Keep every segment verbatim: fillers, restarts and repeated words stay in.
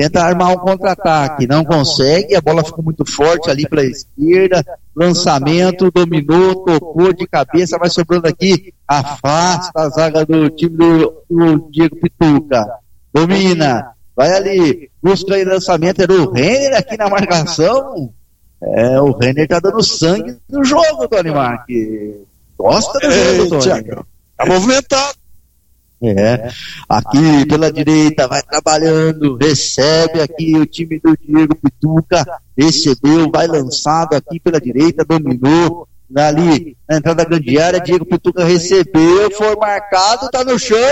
tenta armar um contra-ataque, não consegue, a bola ficou muito forte ali para a esquerda, lançamento, dominou, tocou de cabeça, vai sobrando aqui, afasta a zaga do time do, do Diego Pituca, domina, vai ali, busca aí lançamento, era o Renner aqui na marcação, é, o Renner tá dando sangue no jogo, Tony Marques, gosta do jogo, Tony. Tá movimentado. É, aqui pela direita vai trabalhando, recebe aqui o time do Diego Pituca, recebeu, vai lançado aqui pela direita, dominou, ali na entrada da grande área, Diego Pituca recebeu, foi marcado, tá no chão!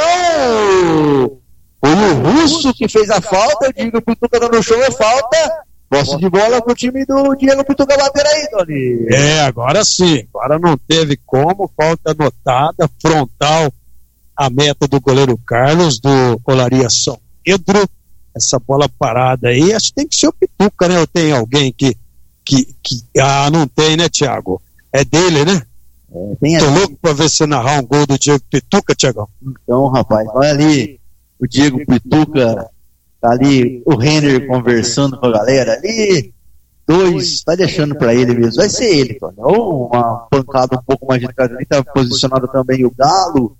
Foi o Russo que fez a falta, o Diego Pituca tá no chão, é falta, posse de bola pro time do Diego Pituca bater aí, Tony. É, agora sim, agora não teve como, falta anotada, frontal, a meta do goleiro Carlos, do Olaria São Pedro, essa bola parada aí, acho que tem que ser o Pituca, né? Ou tem alguém que, que, que ah, não tem, né, Thiago? É dele, né? É, tem Tô ali. louco pra ver você narrar um gol do Diego Pituca, Thiagão. Então, rapaz, olha ali, o Diego Pituca, tá ali, o Renner conversando com a galera ali, dois, vai deixando pra ele mesmo, vai ser ele, Tony. Ou uma pancada um pouco mais de trás ali, tá posicionado também o Galo,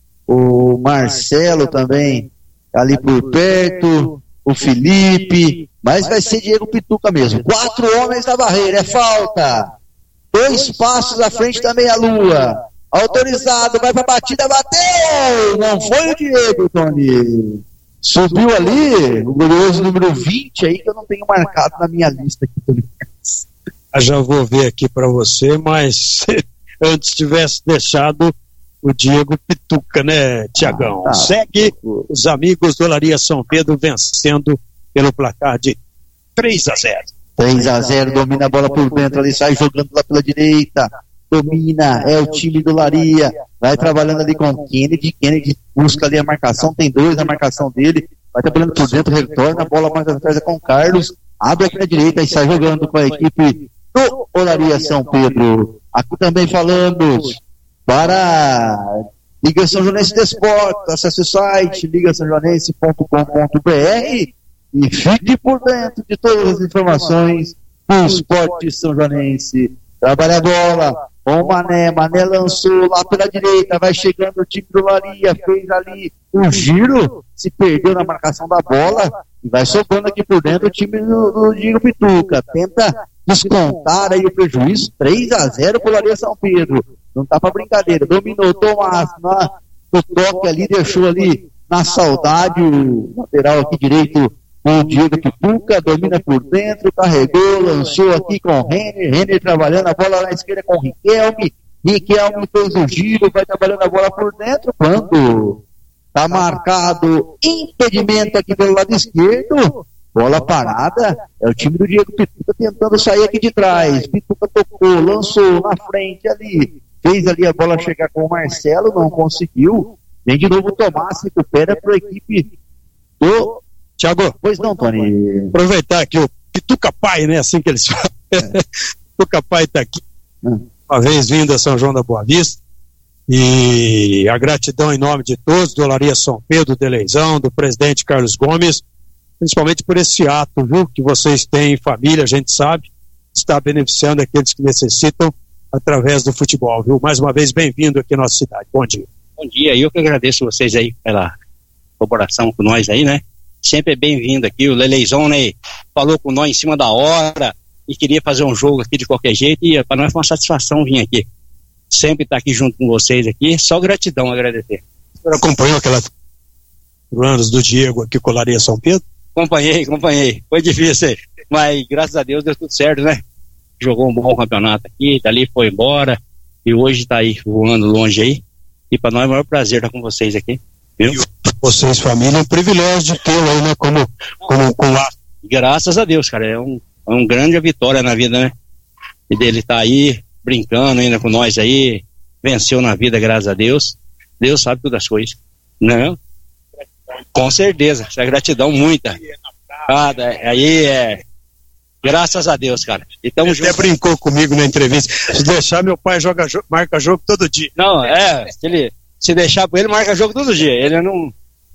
o Marcelo também ali por perto, o Felipe, mas vai ser Diego Pituca mesmo. Quatro homens na barreira, é falta. Dois passos à frente da meia-lua. Autorizado, vai pra batida, bateu! Não foi o Diego, Tony. Subiu ali o glorioso número vinte aí, que eu não tenho marcado na minha lista aqui, Tony. Eu já vou ver aqui pra você, mas antes tivesse deixado o Diego Pituca, né, Tiagão? Ah, tá. Segue os amigos do Olaria São Pedro vencendo pelo placar de três a zero. três a zero, domina a bola por dentro, ali sai jogando lá pela direita, domina, é o time do Olaria, vai trabalhando ali com o Kennedy, Kennedy busca ali a marcação, tem dois na marcação dele, vai trabalhando por dentro, retorna a bola mais atrás com o Carlos, abre aqui na direita e sai jogando com a equipe do Olaria São Pedro. Aqui também falando para Liga São Joanense de Esportes, acesse o site liga são joanense ponto com ponto b r e fique por dentro de todas as informações do esporte são joanense. Trabalha a bola com o Mané, Mané lançou lá pela direita, vai chegando o time do Olaria, fez ali um giro, se perdeu na marcação da bola e vai sobrando aqui por dentro o time do, do Diego Pituca, tenta descontar aí o prejuízo, três a zero para o Olaria São Pedro. Não tá pra brincadeira, dominou Tomás na, no toque ali, deixou ali na saudade o lateral aqui direito, o Diego Pituca, domina por dentro, carregou, lançou aqui com o Renner, Renner trabalhando a bola na esquerda com o Riquelme, Riquelme fez o giro, vai trabalhando a bola por dentro, quando tá marcado impedimento aqui pelo lado esquerdo, bola parada, é o time do Diego Pituca tentando sair aqui de trás, Pituca tocou, lançou na frente ali, fez ali a bola chegar com o Marcelo, não conseguiu. Vem de novo o Tomás, recupera para a equipe do Thiago. Pois não, Tony. Aproveitar aqui o Pituca Pai, né? Assim que eles falam. É. Pituca Pai está aqui. É. Uma vez vindo a São João da Boa Vista. E a gratidão em nome de todos, do Olaria São Pedro, do Eleizão, do presidente Carlos Gomes, principalmente por esse ato, viu? Que vocês têm em família, a gente sabe, está beneficiando aqueles que necessitam através do futebol, viu? Mais uma vez, bem-vindo aqui à nossa cidade. Bom dia. Bom dia, eu que agradeço vocês aí pela colaboração com nós aí, né? Sempre é bem-vindo aqui, o Leleizão, né? Falou com nós em cima da hora e queria fazer um jogo aqui de qualquer jeito e para nós foi uma satisfação vir aqui. Sempre estar aqui junto com vocês aqui, só gratidão, agradecer. O senhor acompanhou aquelas anos do Diego aqui com o Olaria São Pedro? Acompanhei, acompanhei. Foi difícil, mas graças a Deus deu tudo certo, né? Jogou um bom campeonato aqui, dali foi embora e hoje está aí voando longe aí e para nós é o maior prazer estar com vocês aqui, viu? E vocês, família, é um privilégio de tê-lo aí, né, como, como, como a... Graças a Deus, cara, é um, é um grande vitória na vida, né, e dele tá aí, brincando ainda com nós aí, venceu na vida, graças a Deus, Deus sabe todas as coisas, não? Com certeza, essa gratidão muita, ah, aí é... Graças a Deus, cara. Então, ele até brincou comigo na entrevista. Se deixar, meu pai joga, marca jogo todo dia. Não, é. Se, ele, se deixar pra ele, marca jogo todo dia. Ele não,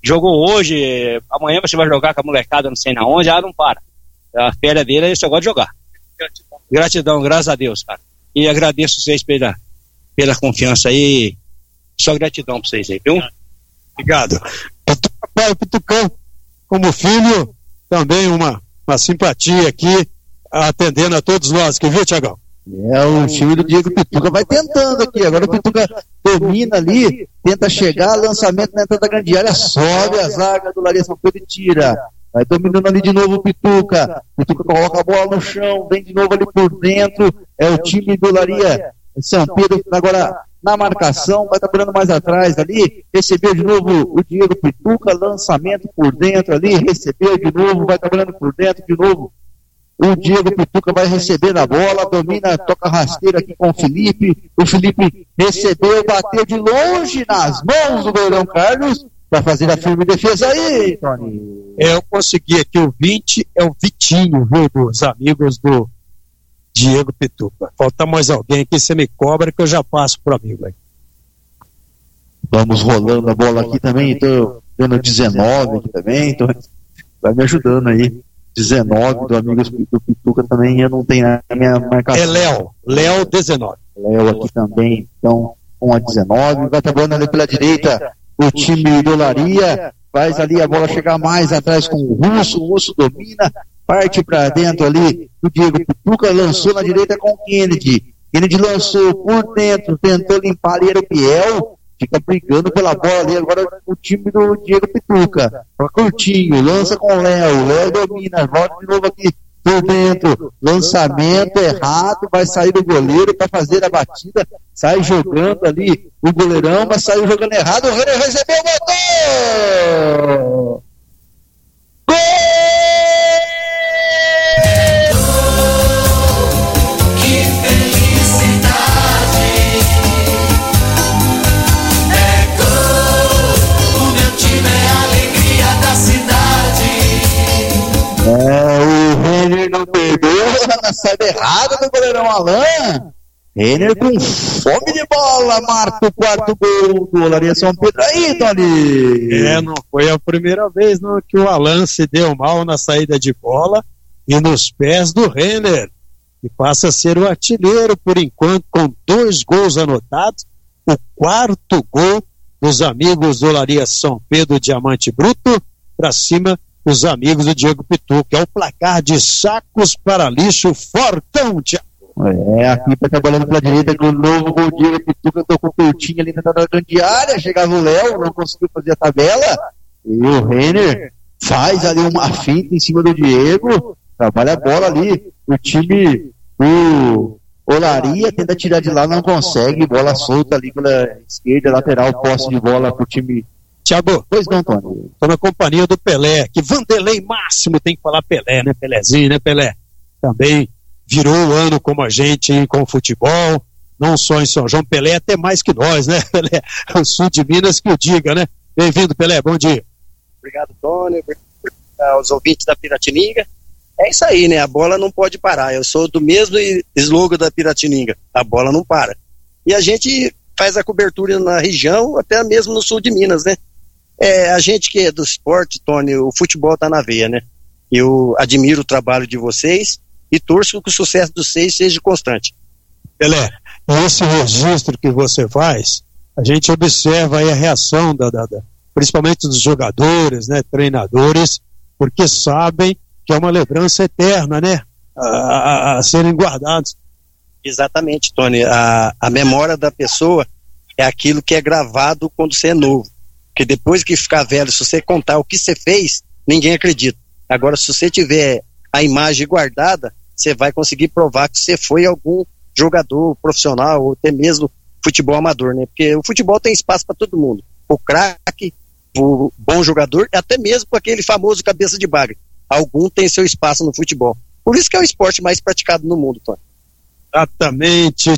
jogou hoje, amanhã você vai jogar com a molecada não sei na onde, ah, não para. A férias dele é só gosta de jogar. Gratidão. Gratidão, graças a Deus, cara. E agradeço vocês pela, pela confiança aí. Só gratidão pra vocês aí, viu? Obrigado. Papai, o Pitucão, como filho, também uma, uma simpatia aqui, atendendo a todos nós, que viu, Tiagão? É, o time do Diego Pituca vai tentando aqui, agora o Pituca domina ali, tenta chegar, lançamento na entrada da grande área, sobe a zaga do Olaria São Pedro e tira, vai dominando ali de novo o Pituca, Pituca coloca a bola no chão, vem de novo ali por dentro, é o time do Olaria São Pedro, agora na marcação, vai trabalhando mais atrás ali, recebeu de novo o Diego Pituca, lançamento por dentro ali, recebeu de novo, vai trabalhando por dentro de novo, o Diego Pituca vai receber a bola, domina, toca rasteira aqui com o Felipe, o Felipe recebeu, bateu de longe nas mãos do goleirão Carlos, para fazer a firme defesa aí, Tony. É, eu consegui aqui, o vinte é o Vitinho, viu, dos amigos do Diego Pituca. Falta mais alguém aqui, você me cobra que eu já passo pro amigo aí. Vamos rolando a bola aqui também, tô dando dezenove aqui também, tô... vai me ajudando aí. dezenove do Amigos do Pituca também, eu não tenho a minha marcação. É Léo, Léo dezenove. Léo aqui também, então com a dezenove, vai trabalhando ali pela direita, o time do Olaria, faz ali a bola chegar mais atrás com o Russo, o Russo domina, parte para dentro ali, o Diego Pituca lançou na direita com o Kennedy, Kennedy lançou por dentro, tentou limpar ali, era o Piel, fica brigando pela bola ali, agora o time do Diego Pituca, pra curtinho, lança com o Léo, Léo domina, volta de novo aqui por dentro, lançamento errado, vai sair do goleiro para fazer a batida, sai jogando ali o goleirão, mas saiu jogando errado, o Renner recebeu, botou! Gol! É, o Renner não perdoa na saída errada do goleirão Alain. Renner com fome de bola, marca o quarto gol do Olaria São Pedro aí, Tony. É, não foi a primeira vez não, que o Alain se deu mal na saída de bola e nos pés do Renner, que passa a ser o artilheiro por enquanto com dois gols anotados, o quarto gol dos amigos do Olaria São Pedro Diamante Bruto para cima os amigos do Diego Pituca. É o placar de sacos para lixo fortão, Tiago. É, aqui tá trabalhando pela direita com o novo gol. Diego Pituca tocou curtinho ali na grande área, chegava o Léo, não conseguiu fazer a tabela, e o Renner faz ali uma finta em cima do Diego, trabalha a bola ali, o time do Olaria tenta tirar de lá, não consegue, bola solta ali pela esquerda, lateral, posse de bola pro time. Tiago, pois não, Tony. Estou na companhia do Pelé, que Vanderlei Máximo tem que falar Pelé, né, Pelézinho, né, Pelé? Também virou o ano como a gente hein, com o futebol, não só em São João, Pelé até mais que nós, né, Pelé? O sul de Minas que o diga, né? Bem-vindo, Pelé, bom dia. Obrigado, Tony, obrigado aos ouvintes da Piratininga. É isso aí, né, a bola não pode parar, eu sou do mesmo slogan da Piratininga, a bola não para. E a gente faz a cobertura na região, até mesmo no sul de Minas, né? É, a gente que é do esporte, Tony, o futebol tá na veia, né? Eu admiro o trabalho de vocês e torço que o sucesso de vocês seja constante. Pelé, esse registro que você faz, a gente observa aí a reação, da, da, da, principalmente dos jogadores, né, treinadores, porque sabem que é uma lembrança eterna, né? A, a, a serem guardados. Exatamente, Tony. A, a memória da pessoa é aquilo que é gravado quando você é novo. Porque depois que ficar velho, se você contar o que você fez, ninguém acredita. Agora, se você tiver a imagem guardada, você vai conseguir provar que você foi algum jogador profissional ou até mesmo futebol amador, né? Porque o futebol tem espaço para todo mundo. O craque, o bom jogador, até mesmo para aquele famoso cabeça de bagre. Algum tem seu espaço no futebol. Por isso que é o esporte mais praticado no mundo, Tony. Exatamente.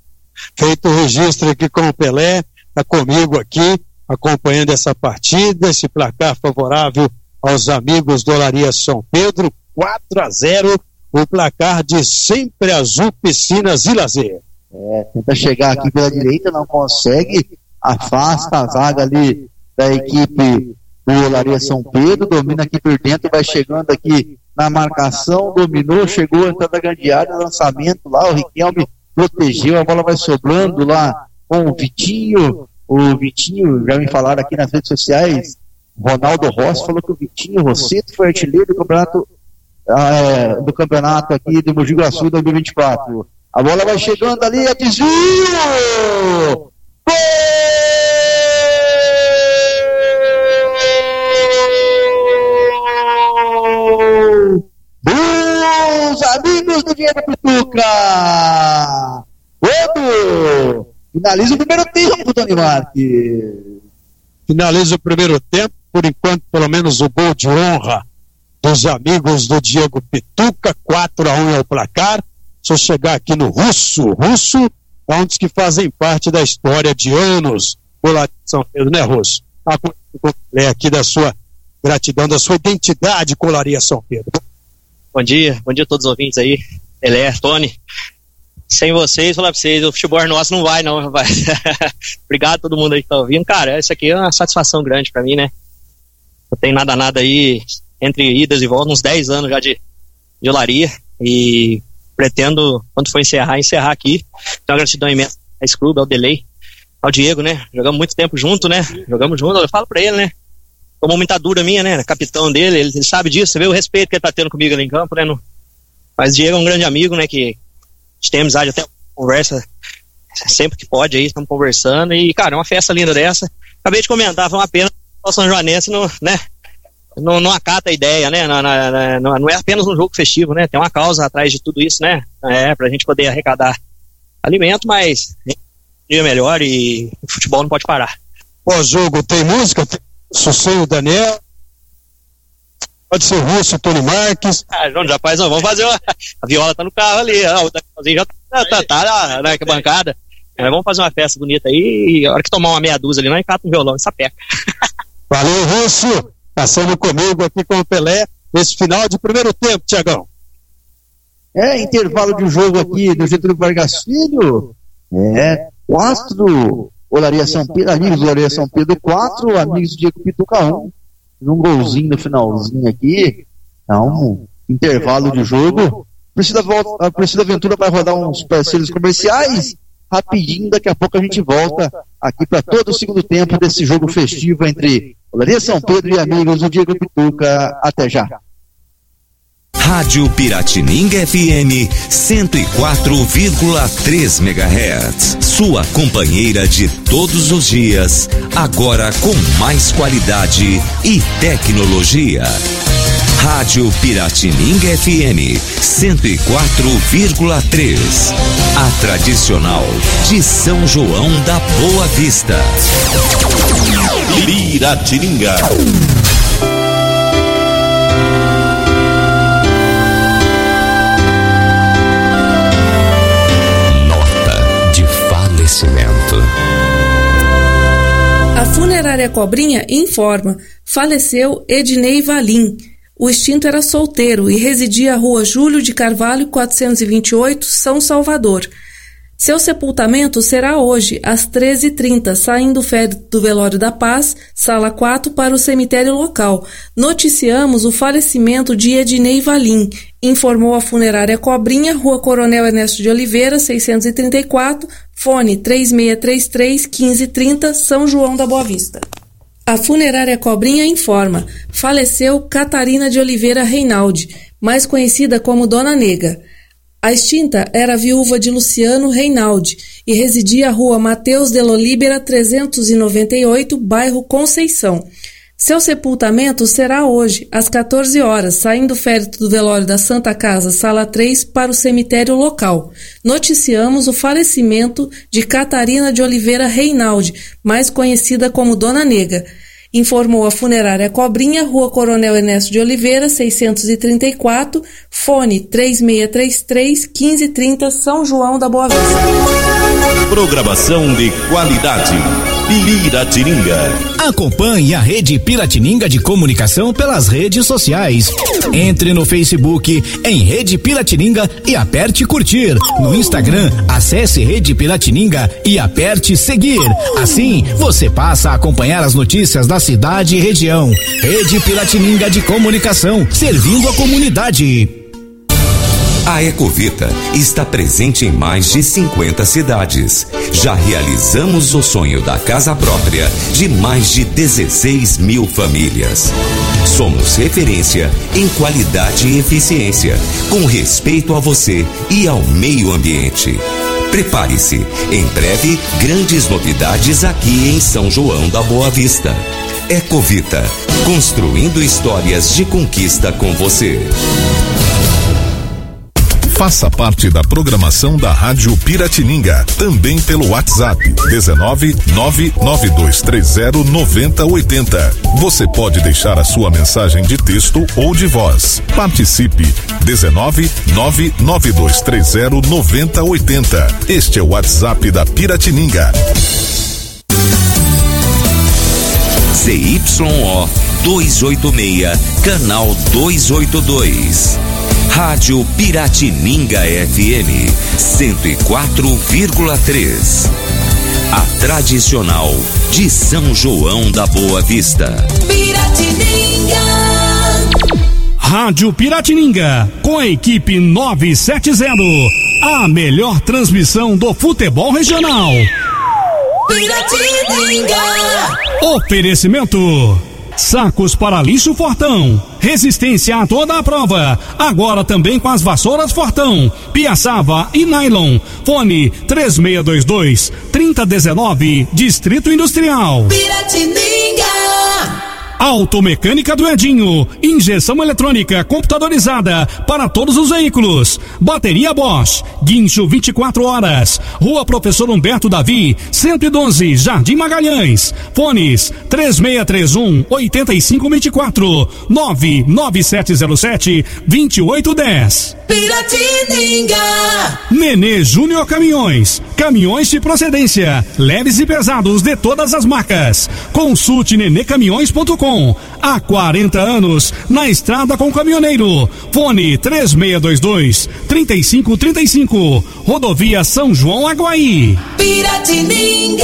Feito o registro aqui com o Pelé, está comigo aqui, acompanhando essa partida, esse placar favorável aos amigos do Olaria São Pedro, quatro a zero, o placar de Sempre Azul Piscinas e Lazer. É, tenta chegar aqui pela direita, não consegue, afasta a zaga ali da equipe do Olaria São Pedro, domina aqui por dentro, vai chegando aqui na marcação, dominou, chegou, entrando na grande área, lançamento lá, o Riquelme protegeu, a bola vai sobrando lá com o Vitinho, o Vitinho, já me falaram aqui nas redes sociais, Ronaldo Rossi falou que o Vitinho Rosseto foi artilheiro do campeonato, é, do campeonato aqui do Mogi Guaçu dois mil e vinte e quatro. A bola vai chegando ali, é desvio! Gol! Os amigos do Diego Pituca! Outro! Finaliza o primeiro tempo, Tony Marques. Finaliza o primeiro tempo, por enquanto, pelo menos o gol de honra dos amigos do Diego Pituca, quatro a um é o placar. Se eu chegar aqui no Russo, Russo é um dos que fazem parte da história de anos do Olaria São Pedro, né, Russo? É aqui da sua gratidão, da sua identidade com Olaria São Pedro. Bom dia, bom dia a todos os ouvintes aí, Elé, Tony. Sem vocês, falar pra vocês, o futebol nosso não vai não, rapaz. Obrigado a todo mundo aí que tá ouvindo. Cara, isso aqui é uma satisfação grande pra mim, né? Eu tenho nada nada aí, entre idas e voltas, uns dez anos já de, de Olaria, e pretendo, quando for encerrar, encerrar aqui. Então uma gratidão imensa a esse clube, ao Delay, ao Diego, né? Jogamos muito tempo junto, né? Jogamos junto, eu falo pra ele, né? Tomou muita dura minha, né? Capitão dele, ele, ele sabe disso, você vê o respeito que ele tá tendo comigo ali em campo, né? No... Mas o Diego é um grande amigo, né? Que a gente tem amizade, até conversa sempre que pode aí, estamos conversando. E, cara, é uma festa linda dessa. Acabei de comentar, foi uma pena o São Joanense não, né? Não, não acata a ideia, né? Não, não, não é apenas um jogo festivo, né? Tem uma causa atrás de tudo isso, né? É, pra gente poder arrecadar alimento, mas um dia melhor e o futebol não pode parar. Pós-jogo tem música? Tem Sossego, Daniel? Pode ser Russo, Tony Marques. Ah, não, rapaz, não, vamos fazer uma... A viola tá no carro ali, ó, o Danielzinho já tá, tá, tá na, na bancada. É, vamos fazer uma festa bonita aí e a hora que tomar uma meia dúzia ali, nós encata um violão e sapeca. Valeu, Russo! Passando comigo aqui com o Pelé, nesse final de primeiro tempo, Tiagão. É, intervalo de jogo aqui do Getúlio Vargas Filho. É, quatro, Olaria São Pedro, amigos do Olaria São Pedro, quatro, amigos do Diego Pituca, um. Um golzinho no finalzinho aqui. Então, intervalo de jogo. Precisa volta, a Precisa Aventura vai rodar uns parceiros comerciais. Rapidinho, daqui a pouco a gente volta aqui para todo o segundo tempo desse jogo festivo entre Olaria São Pedro e amigos do Diego Pituca. Até já. Rádio Piratininga F M cento e quatro vírgula três megahertz. Sua companheira de todos os dias, agora com mais qualidade e tecnologia. Rádio Piratininga F M cento e quatro vírgula três. A tradicional de São João da Boa Vista. Piratininga. A Funerária Cobrinha informa: faleceu Ednei Valim. O extinto era solteiro e residia à Rua Júlio de Carvalho, quatrocentos e vinte e oito, São Salvador. Seu sepultamento será hoje, às treze e trinta, saindo o féretro do Velório da Paz, sala quatro, para o cemitério local. Noticiamos o falecimento de Ednei Valim, informou a Funerária Cobrinha, Rua Coronel Ernesto de Oliveira, seiscentos e trinta e quatro, fone três seis três três, um cinco três zero, São João da Boa Vista. A Funerária Cobrinha informa: faleceu Catarina de Oliveira Reinaldi, mais conhecida como Dona Nega. A extinta era viúva de Luciano Reinaldi e residia à Rua Mateus de Lolíbera trezentos e noventa e oito, bairro Conceição. Seu sepultamento será hoje, às quatorze horas, saindo o féretro do velório da Santa Casa, sala três, para o cemitério local. Noticiamos o falecimento de Catarina de Oliveira Reinaldi, mais conhecida como Dona Nega. Informou a Funerária Cobrinha, Rua Coronel Ernesto de Oliveira, seiscentos e trinta e quatro, fone três seis três três, um cinco três zero, São João da Boa Vista. Programação de qualidade. Piratininga. Acompanhe a Rede Piratininga de Comunicação pelas redes sociais. Entre no Facebook em Rede Piratininga e aperte curtir. No Instagram, acesse Rede Piratininga e aperte seguir. Assim, você passa a acompanhar as notícias da cidade e região. Rede Piratininga de Comunicação, servindo a comunidade. A Ecovita está presente em mais de cinquenta cidades. Já realizamos o sonho da casa própria de mais de dezesseis mil famílias. Somos referência em qualidade e eficiência, com respeito a você e ao meio ambiente. Prepare-se, em breve, grandes novidades aqui em São João da Boa Vista. Ecovita, construindo histórias de conquista com você. Faça parte da programação da Rádio Piratininga, também pelo WhatsApp dezenove, nove nove dois três zero, nove zero oito zero. Você pode deixar a sua mensagem de texto ou de voz. Participe, dezenove, nove nove dois três zero, nove zero oito zero. Este é o WhatsApp da Piratininga. Z Y O duzentos e oitenta e seis, canal duzentos e oitenta e dois. Rádio Piratininga F M cento e quatro vírgula três. A tradicional de São João da Boa Vista. Piratininga. Rádio Piratininga, com a equipe novecentos e setenta. A melhor transmissão do futebol regional. Piratininga. Oferecimento: sacos para lixo Fortão, resistência a toda a prova, agora também com as vassouras Fortão, Piaçava e Nylon. Fone três seis dois dois, três zero um nove, Distrito Industrial. Piratininga. Automecânica do Edinho, injeção eletrônica computadorizada para todos os veículos. Bateria Bosch, guincho vinte e quatro horas. Rua Professor Humberto Davi, cento e doze, Jardim Magalhães. Fones três seis três um, oito cinco dois quatro, nove nove sete zero sete, dois oito um zero. Piratininga. Nenê Júnior Caminhões, caminhões de procedência, leves e pesados de todas as marcas. Consulte nenê caminhões ponto com. Há quarenta anos, na estrada com caminhoneiro. Fone três seis dois dois, três cinco três cinco. Rodovia São João Aguaí. Piratininga.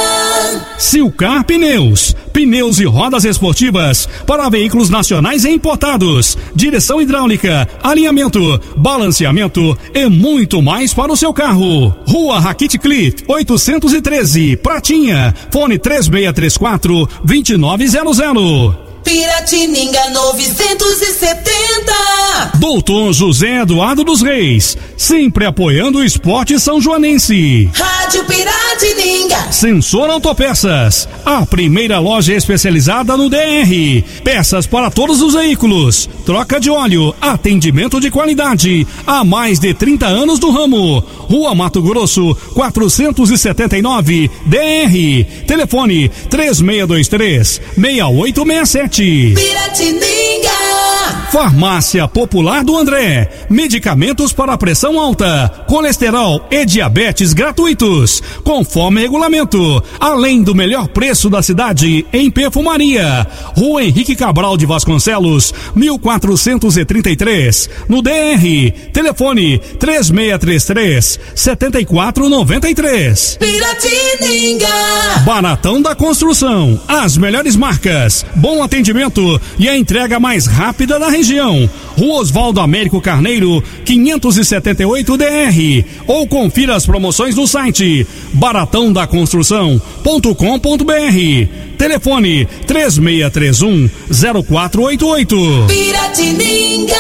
Silcar Pneus, pneus e rodas esportivas para veículos nacionais e importados. Direção hidráulica, alinhamento, balanceamento e muito mais para o seu carro. Rua Raquete Clit, oitocentos e treze, Pratinha. Fone três seis três quatro, dois nove zero zero. Piratininga novecentos e setenta. Doutor José Eduardo dos Reis, sempre apoiando o esporte são joanense. Rádio Piratininga. Sensor Autopeças, a primeira loja especializada no D R. Peças para todos os veículos, troca de óleo, atendimento de qualidade. Há mais de trinta anos do ramo. Rua Mato Grosso, quatrocentos e setenta e nove, D R. Telefone três seis dois três, seis oito seis sete. Piratininga. Farmácia Popular do André, medicamentos para pressão alta, colesterol e diabetes gratuitos, conforme regulamento, além do melhor preço da cidade em perfumaria. Rua Henrique Cabral de Vasconcelos, mil quatrocentos e trinta e três, no D R. Telefone três seis três três, sete quatro nove três. Piratininga. Baratão da Construção, as melhores marcas, bom atendimento e a entrega mais rápida da região. Rua Osvaldo Américo Carneiro, quinhentos e setenta e oito, D R. Ou confira as promoções no site baratão da construção ponto com ponto br. Telefone três seis três um, zero quatro oito oito. Piratininga.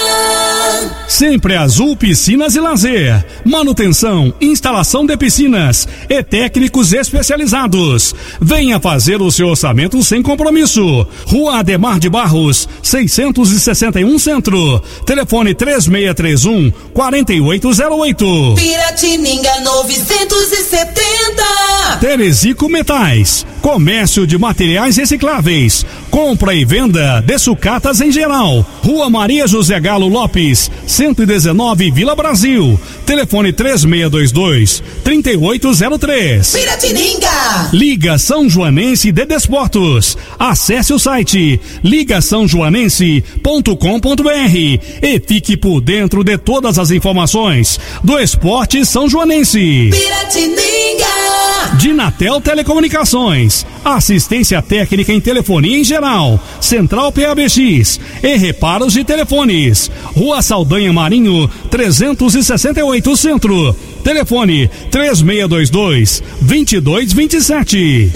Sempre Azul Piscinas e Lazer, manutenção, instalação de piscinas e técnicos especializados. Venha fazer o seu orçamento sem compromisso. Rua Ademar de Barros, seiscentos e sessenta e um Centro. Telefone três seis três um, quatro oito zero oito. Piratininga novecentos e setenta. Terezico Metais, comércio de materiais recicláveis, compra e venda de sucatas em geral. Rua Maria José Galo Lopes, cento cento e dezenove, Vila Brasil. Telefone três seis dois dois, três oito zero três. Piratininga! Liga São Joanense de Desportos. Acesse o site liga são joanense ponto com ponto br e fique por dentro de todas as informações do esporte são joanense. Piratininga! Dinatel Telecomunicações. Assistência técnica em telefonia em geral. Central P A B X e reparos de telefones. Rua Saldanha Marinho, trezentos e sessenta e oito, Centro. Telefone três seis dois dois, dois dois dois sete.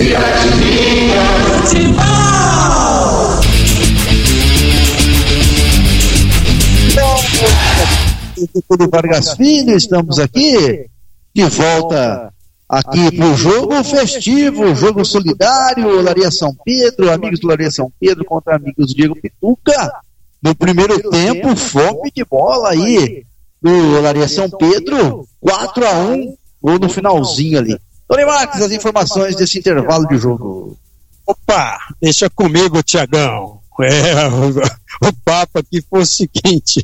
Tudo Vargas Filho, estamos aqui de volta aqui pro jogo festivo, jogo solidário, Olaria São Pedro, amigos do Olaria São Pedro contra amigos Diego Pituca. No primeiro tempo, fome de bola aí do Olaria São Pedro, quatro a um, gol no finalzinho ali. Tony Marques, as informações desse intervalo de jogo. Opa, deixa comigo, Tiagão. É, o, o papo aqui foi o seguinte,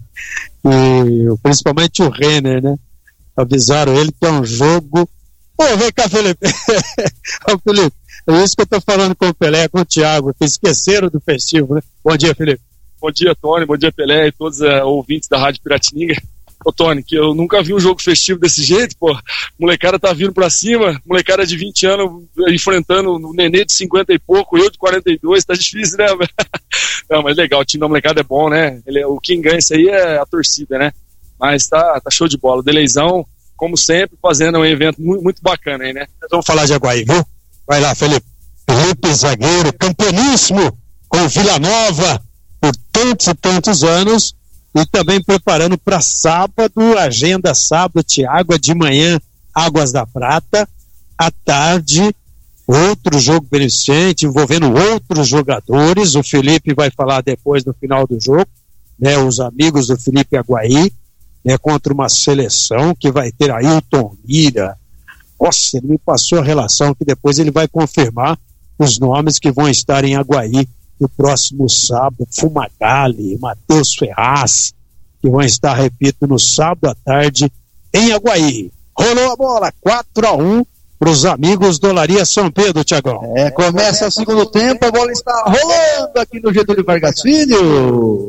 e, principalmente o Renner, né? Avisaram ele que é um jogo. Pô, vem cá, Felipe. Ô, Felipe, é isso que eu tô falando com o Pelé, com o Thiago, que esqueceram do festivo, né? Bom dia, Felipe. Bom dia, Tony, bom dia, Pelé e todos os uh, ouvintes da Rádio Piratininga. Ô, Tony, que eu nunca vi um jogo festivo desse jeito, pô. Molecada tá vindo pra cima, molecada de vinte anos enfrentando o Nenê de cinquenta e pouco, eu de quarenta e dois, tá difícil, né? Não, mas legal, o time da molecada é bom, né? Ele, o quem ganha isso aí é a torcida, né? Mas tá, tá show de bola. O Deleizão, como sempre, fazendo um evento muito, muito bacana aí, né? Vamos falar de Aguaí, viu? Vai lá, Felipe. Felipe, zagueiro, campeoníssimo com o Vila Nova por tantos e tantos anos. E também preparando para sábado, agenda sábado, Thiago, de manhã, Águas da Prata, à tarde, outro jogo beneficente, envolvendo outros jogadores, o Felipe vai falar depois no final do jogo, né, os amigos do Felipe Aguaí, né, contra uma seleção que vai ter Ailton Mira. Nossa, ele me passou a relação que depois ele vai confirmar os nomes que vão estar em Aguaí no próximo sábado, Fumagalli, Matheus Ferraz, que vão estar, repito, no sábado à tarde em Aguaí. Rolou a bola, quatro a um para os amigos do Olaria São Pedro, Tiagão. É, começa o segundo tempo, a bola está rolando aqui no Getúlio Vargas Filho.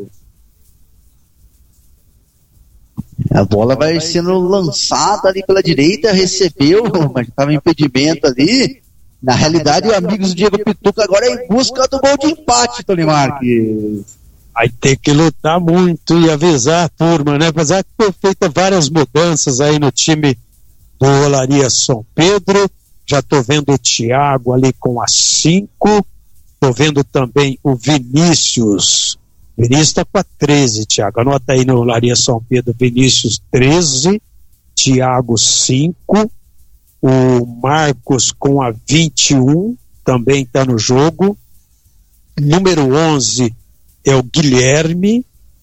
A bola vai sendo lançada ali pela direita, recebeu, mas estava impedimento ali. Na realidade, o amigos do Diego Pituca agora é em busca do gol de empate, Tony Marques. Vai ter que lutar muito e avisar a turma, né? Apesar que foi feita várias mudanças aí no time do Olaria São Pedro. Já tô vendo o Thiago ali com a cinco. Tô vendo também o Vinícius. Vinícius tá com a treze, Thiago. Anota aí no Olaria São Pedro, Vinícius treze, Thiago cinco. O Marcos com a vinte e um também está no jogo. Número onze é o Guilherme.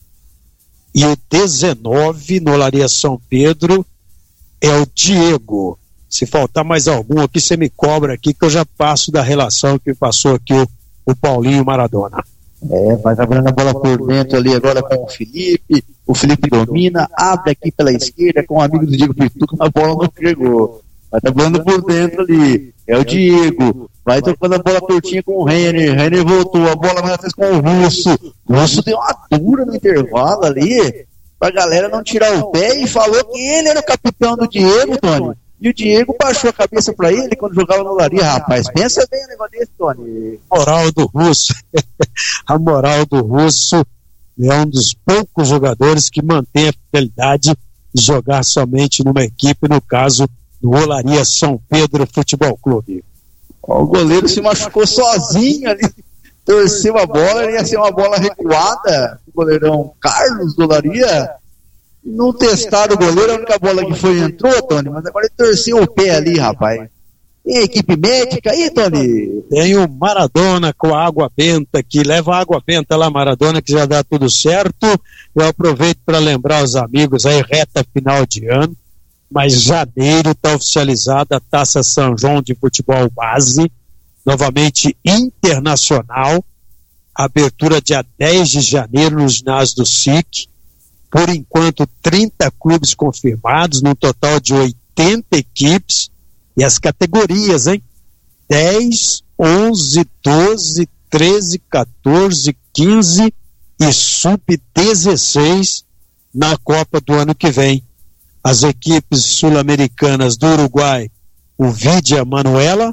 E o dezenove no Olaria São Pedro é o Diego. Se faltar mais algum aqui, você me cobra aqui que eu já passo da relação que passou aqui o, o Paulinho Maradona. É, vai trabalhando a bola por dentro ali agora com o Felipe. O Felipe domina, abre aqui pela esquerda com o amigo do Diego Pituca, a bola não chegou. Vai trabalhando por dentro ali. É o Diego. Vai tocando a bola curtinha com o Renner. Renner voltou. A bola mais atrás com o Russo. O Russo deu uma dura no intervalo ali. Pra galera não tirar o pé. E falou que ele era o capitão do Diego, Tony. E o Diego baixou a cabeça pra ele quando jogava no Olaria. Rapaz, pensa bem o negócio desse, Tony. Moral do Russo. A moral do Russo é um dos poucos jogadores que mantém a fidelidade de jogar somente numa equipe, no caso do Olaria São Pedro Futebol Clube. O goleiro se machucou sozinho ali, torceu a bola, ia ser uma bola recuada. O goleirão Carlos do Olaria não testaram o goleiro, a única bola que foi entrou, Tony, mas agora ele torceu o pé ali, rapaz. E equipe médica aí, Tony? Tem o Maradona com a água benta, que leva a água benta lá, Maradona, que já dá tudo certo. Eu aproveito para lembrar os amigos aí, reta final de ano. Mas janeiro está oficializada a Taça São João de Futebol Base, novamente internacional, abertura dia dez de janeiro no ginásio do S I C, por enquanto, trinta clubes confirmados, num total de oitenta equipes, e as categorias, hein? dez, onze, doze, treze, quatorze, quinze e sub dezesseis na Copa do ano que vem. As equipes sul-americanas do Uruguai, o Vidia Manuela,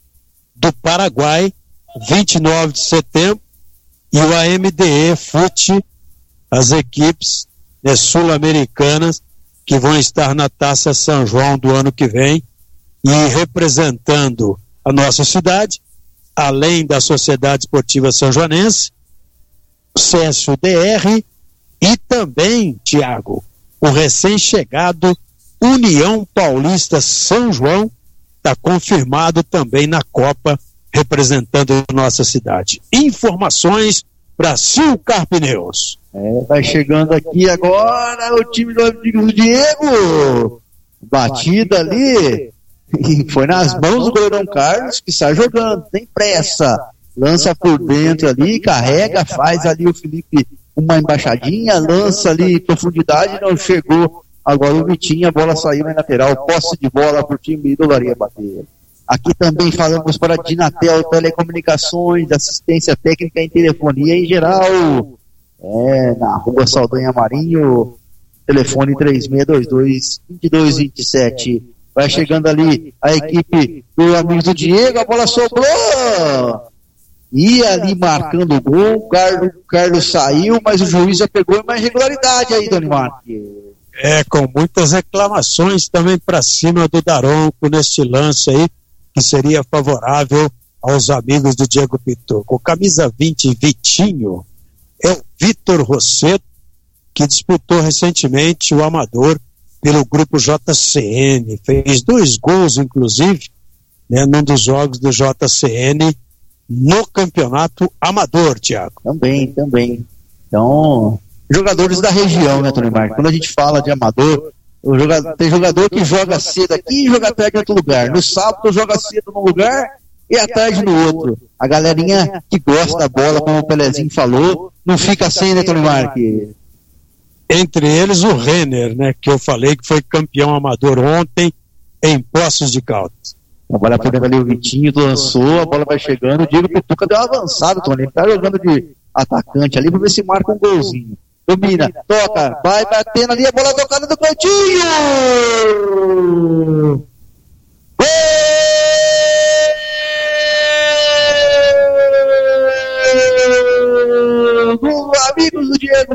do Paraguai, vinte e nove de setembro, e o A M D E Fute, as equipes né, sul-americanas que vão estar na Taça São João do ano que vem, e representando a nossa cidade, além da Sociedade Esportiva São Joanense, o C S U D R e também, Tiago, o recém-chegado União Paulista São João está confirmado também na Copa, representando a nossa cidade. Informações para Silcar Pneus. É, vai chegando aqui agora o time do amigo Diego. Batida ali. E foi nas mãos do goleirão Carlos, que sai jogando, tem pressa. Lança por dentro ali, carrega, faz ali o Felipe uma embaixadinha, lança ali em profundidade, não chegou. Agora o Vitinho, a bola saiu na lateral, posse de bola para o time do Laria bater. Aqui também falamos para a Dinatel Telecomunicações, assistência técnica em telefonia em geral. É, na rua Saldanha Marinho, telefone três seis dois dois, dois dois dois sete. Vai chegando ali a equipe do amigo do Diego, a bola sobrou. E ali marcando o gol, o Carlos, Carlos saiu, mas o juiz já pegou uma irregularidade aí, Doni Marques. É, com muitas reclamações também para cima do Daronco neste lance aí, que seria favorável aos amigos do Diego Pituca. O camisa vinte, Vitinho, é o Vitor Rosseto, que disputou recentemente o Amador pelo grupo J C N, fez dois gols, inclusive, né, num dos jogos do J C N no campeonato amador, Tiago. Também, também. Então, jogadores da região, né, Tony Marques? Quando a gente fala de amador, o jogador, tem jogador que joga cedo aqui e joga tarde em outro lugar. No sábado joga cedo num lugar e à tarde no outro. A galerinha que gosta da bola, como o Pelezinho falou, não fica sem, né, Tony Marques? Entre eles o Renner, né, que eu falei que foi campeão amador ontem em Poços de Caldas. A bola por dentro ali, o Vitinho lançou, a bola vai chegando, o Diego Pituca deu uma avançada, Tony, ele tá jogando de atacante ali pra ver se marca um golzinho. Domina, toca, vai batendo ali, a bola tocada do cantinho! Gol! Amigos do Diego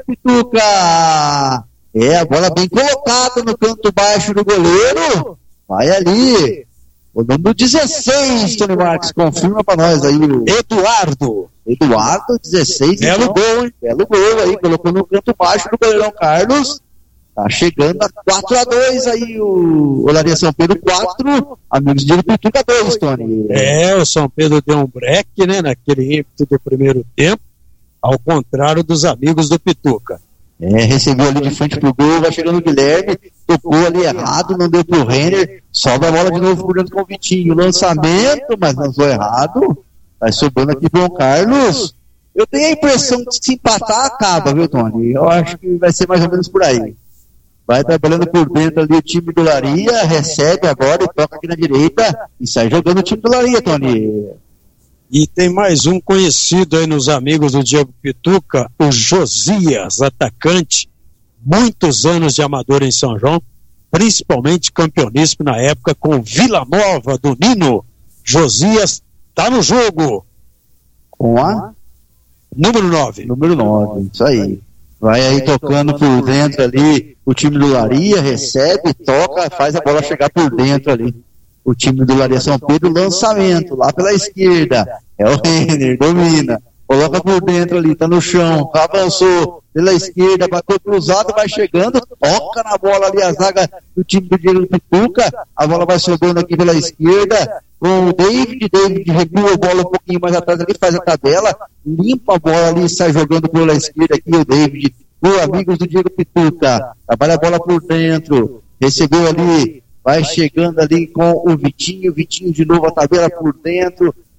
Pituca! É, a bola bem colocada no canto baixo do goleiro, vai ali. O número dezesseis, Tony Marques, confirma pra nós aí o Eduardo. Eduardo, dezesseis. Belo então, gol, hein? Belo gol aí, colocou no canto baixo do goleirão Carlos. Tá chegando a quatro a dois aí o Olaria São Pedro quatro, amigos de Pituca dois, Tony. É, o São Pedro deu um break, né, naquele ímpeto do primeiro tempo, ao contrário dos amigos do Pituca. É, recebeu ali de frente pro gol, vai chegando o Guilherme, tocou ali errado, não deu pro Renner, sobe a bola de novo por dentro com o Vitinho, lançamento, mas lançou errado, vai sobrando aqui pro Carlos. Eu tenho a impressão que se empatar acaba, viu, Tony? Eu acho que vai ser mais ou menos por aí. Vai trabalhando por dentro ali o time do Laria, recebe agora e toca aqui na direita e sai jogando o time do Laria, Tony. E tem mais um conhecido aí nos amigos do Diego Pituca, o Josias, atacante, muitos anos de amador em São João, principalmente campeoníssimo na época com Vila Nova do Nino. Josias tá no jogo. Com a? Número nove. Número nove, isso aí. Vai aí tocando por dentro ali, o time do Laria recebe, toca, faz a bola chegar por dentro ali. O time do Laria São Pedro, lançamento, lá pela esquerda, é o Renner, domina, coloca por dentro ali, tá no chão, avançou pela esquerda, bateu cruzado, vai chegando, toca na bola ali a zaga do time do Diego Pituca, a bola vai sobrando aqui pela esquerda, com o David, David recua a bola um pouquinho mais atrás ali, faz a tabela, limpa a bola ali, sai jogando pela esquerda aqui o David, o amigos do Diego Pituca, trabalha a bola por dentro, recebeu ali, vai chegando ali com o Vitinho, Vitinho de novo a tabela por dentro,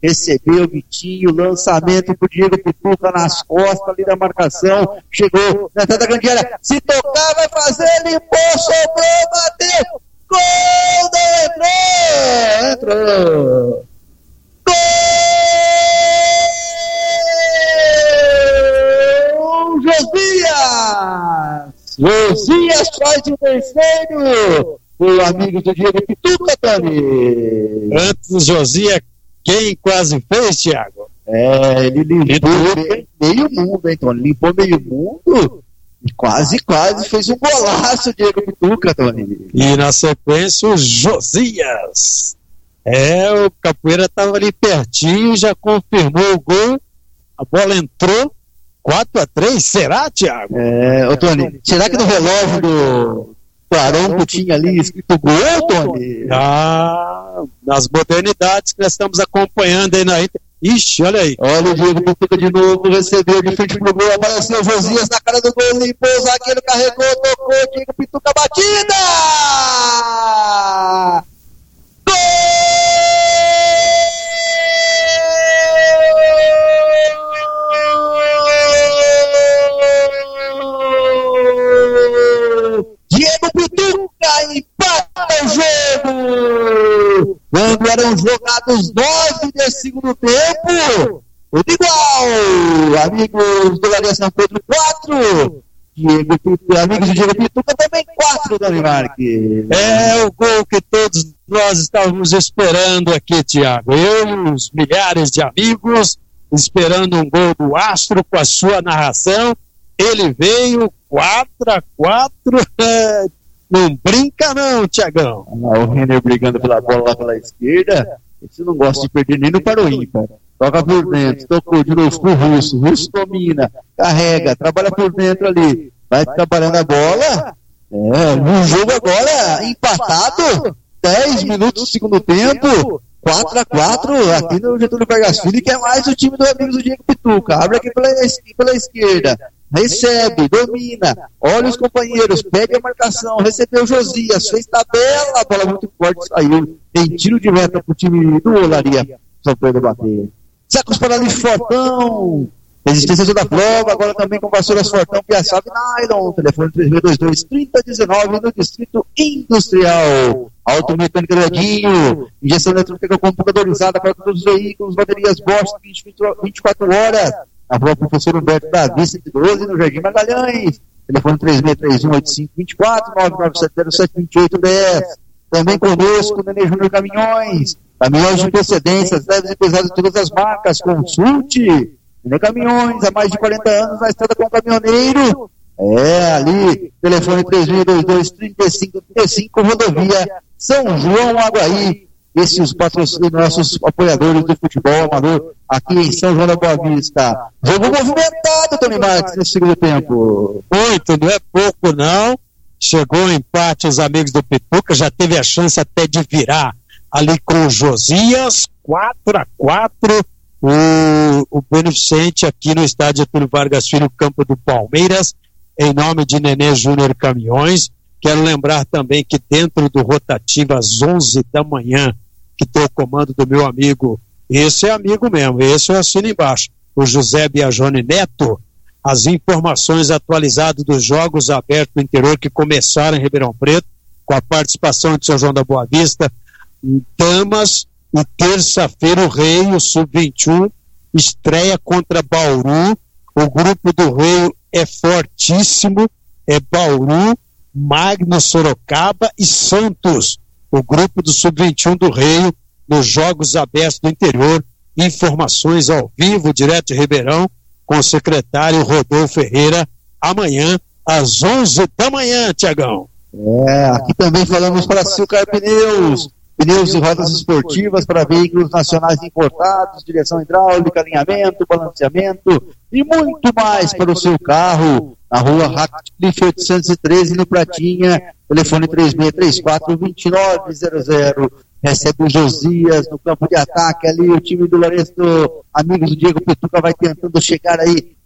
recebeu o Vitinho, lançamento pro Diego Pituca nas costas ali da marcação, chegou na entrada da grande área, se tocar vai fazer, limpou, sobrou, bateu, gol, não entrou, entrou, gol, Josias, Josias faz o terceiro, o amigo do Diego Pituca, Tony. Antes do Josias, quem quase fez, Thiago? É, ele limpou meio mundo, hein, Tony? Limpou meio mundo e quase, quase fez um golaço, Diego Pituca, Tony. E na sequência, o Josias. É, o Capoeira estava ali pertinho, já confirmou o gol, a bola entrou, quatro a três, será, Thiago? É, ô Tony, será que no relógio do Aronco tinha ali escrito gol, Tony? Ah, nas modernidades que nós estamos acompanhando aí na Inter. Ixi, olha aí. Olha o Diego Pituca de novo, recebeu de frente pro gol, apareceu o Josias na cara do gol, limpou, o zagueiro carregou, tocou, Diego Pituca, batida! Gol! Diego Pituca empata o jogo! Quando eram jogados nove desse segundo tempo, tudo igual! Amigos do Laria São Pedro, quatro! Diego Pituca, amigos do Diego Pituca também quatro, Dani Marques. É o gol que todos nós estávamos esperando aqui, Thiago. Eu e os milhares de amigos esperando um gol do Astro com a sua narração. Ele veio quatro a quatro. É, não brinca não, Thiagão. Ah, o Renner brigando pela bola lá pela esquerda. Esse não gosta de perder nem no para o ímpar. Toca por dentro, tocou de novo pro Russo. Russo domina, carrega, trabalha por dentro ali. Vai trabalhando a bola. É, um jogo agora empatado. dez minutos do segundo tempo. quatro a quatro aqui no Getúlio Vargas Filho, que é mais o time do Amigos do Diego Pituca. Abre aqui pela, pela esquerda. Recebe, domina, olha os companheiros, pega a marcação, recebeu o Josias, fez tabela, a bola muito forte, saiu, tem tiro de meta pro time do Olaria, só foi debater. Secos para ali, Fortão, resistência da prova, agora também com vassouras Fortão, Piaçaba e Nylon, telefone três seis dois dois, três zero um nove no Distrito Industrial. Automecânica Leguinho, injeção eletrônica computadorizada para todos os veículos, baterias Bosch, vinte, vinte e quatro horas. Na rua Professor Humberto Davi, cento e doze, no Jardim Magalhães. Telefone três seis três um oito cinco dois quatro, nove nove sete zero sete dois oito um zero. Também conosco, Nenê Júnior Caminhões. Caminhões de procedências, leves e pesados de todas as marcas. Consulte. Nenê Caminhões, há mais de quarenta anos na estrada com o caminhoneiro. É, ali, telefone três seis dois dois, três cinco três cinco, rodovia São João Aguaí. Esses patrocínios, nossos apoiadores do futebol amador aqui em São João da Boa Vista. Jogo movimentado, Tony Marques, nesse segundo tempo. Muito, não é pouco não. Chegou o empate, os amigos do Pituca, já teve a chance até de virar ali com o Josias, quatro a quatro. O, o beneficente aqui no estádio Getúlio Vargas Filho, campo do Palmeiras, em nome de Nenê Júnior Caminhões. Quero lembrar também que dentro do rotativo às onze da manhã, que tem o comando do meu amigo, esse é amigo mesmo, esse eu assino embaixo, o José Biagione Neto, as informações atualizadas dos jogos abertos do interior que começaram em Ribeirão Preto, com a participação de São João da Boa Vista, Damas, e terça-feira o Rei, o sub vinte e um, estreia contra Bauru. O grupo do Rei é fortíssimo, é Bauru, Magno, Sorocaba e Santos. O grupo do sub vinte e um do Rei, nos Jogos Abertos do Interior. Informações ao vivo, direto de Ribeirão, com o secretário Rodolfo Ferreira, amanhã, às onze da manhã, Tiagão. É, aqui também falamos para Silcar Pneus. Pneus e rodas esportivas para veículos nacionais importados, direção hidráulica, alinhamento, balanceamento e muito mais para o seu carro. Na rua Ratcliffe oitocentos e treze, no Pratinha, telefone três seis três quatro, dois nove zero zero. Recebe o Josias no campo de ataque ali, o time do Lourenço, amigos do Diego Pituca, vai tentando chegar aí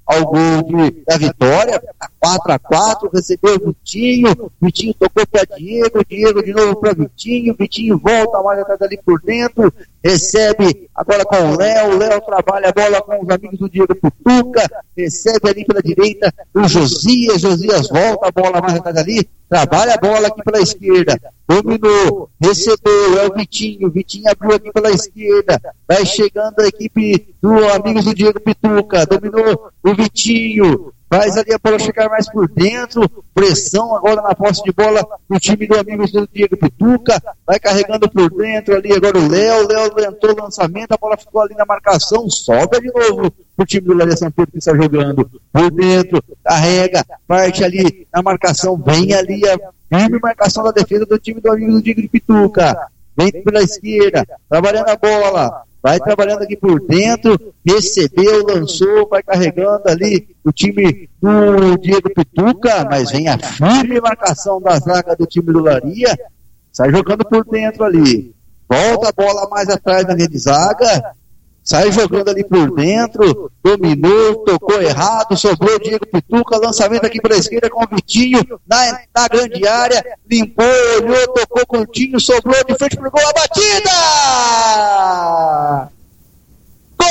ao gol de, da vitória, quatro a quatro, recebeu o Vitinho, Vitinho tocou para Diego, Diego de novo para Vitinho, Vitinho volta mais atrás ali por dentro, recebe agora com o Léo, o Léo trabalha a bola com os amigos do Diego Pituca, recebe ali pela direita o Josias, Josias volta a bola mais atrás ali, trabalha a bola aqui pela esquerda, dominou, recebeu, é o Vitinho, Vitinho abriu aqui pela esquerda, vai chegando a equipe do amigos do Diego Pituca, dominou o Vitinho, faz ali a bola chegar mais por dentro, pressão agora na posse de bola do time do amigos do Diego Pituca, vai carregando por dentro ali agora o Léo, o Léo entrou o lançamento, a bola ficou ali na marcação, sobra de novo o time do Laria São Pedro que está jogando por dentro, carrega, parte ali na marcação, vem ali a firme marcação da defesa do time do amigo do Diego de Pituca, vem pela esquerda, trabalhando a bola, vai trabalhando aqui por dentro, recebeu, lançou, vai carregando ali o time do Diego Pituca, mas vem a firme marcação da zaga do time do Laria, sai jogando por dentro ali, volta a bola mais atrás da linha de zaga, sai jogando ali por dentro, dominou, tocou errado, sobrou o Diego Pituca, lançamento aqui pela esquerda com o Vitinho, na, na grande área, limpou, olhou, tocou curtinho, sobrou de frente pro gol, a batida! Gol!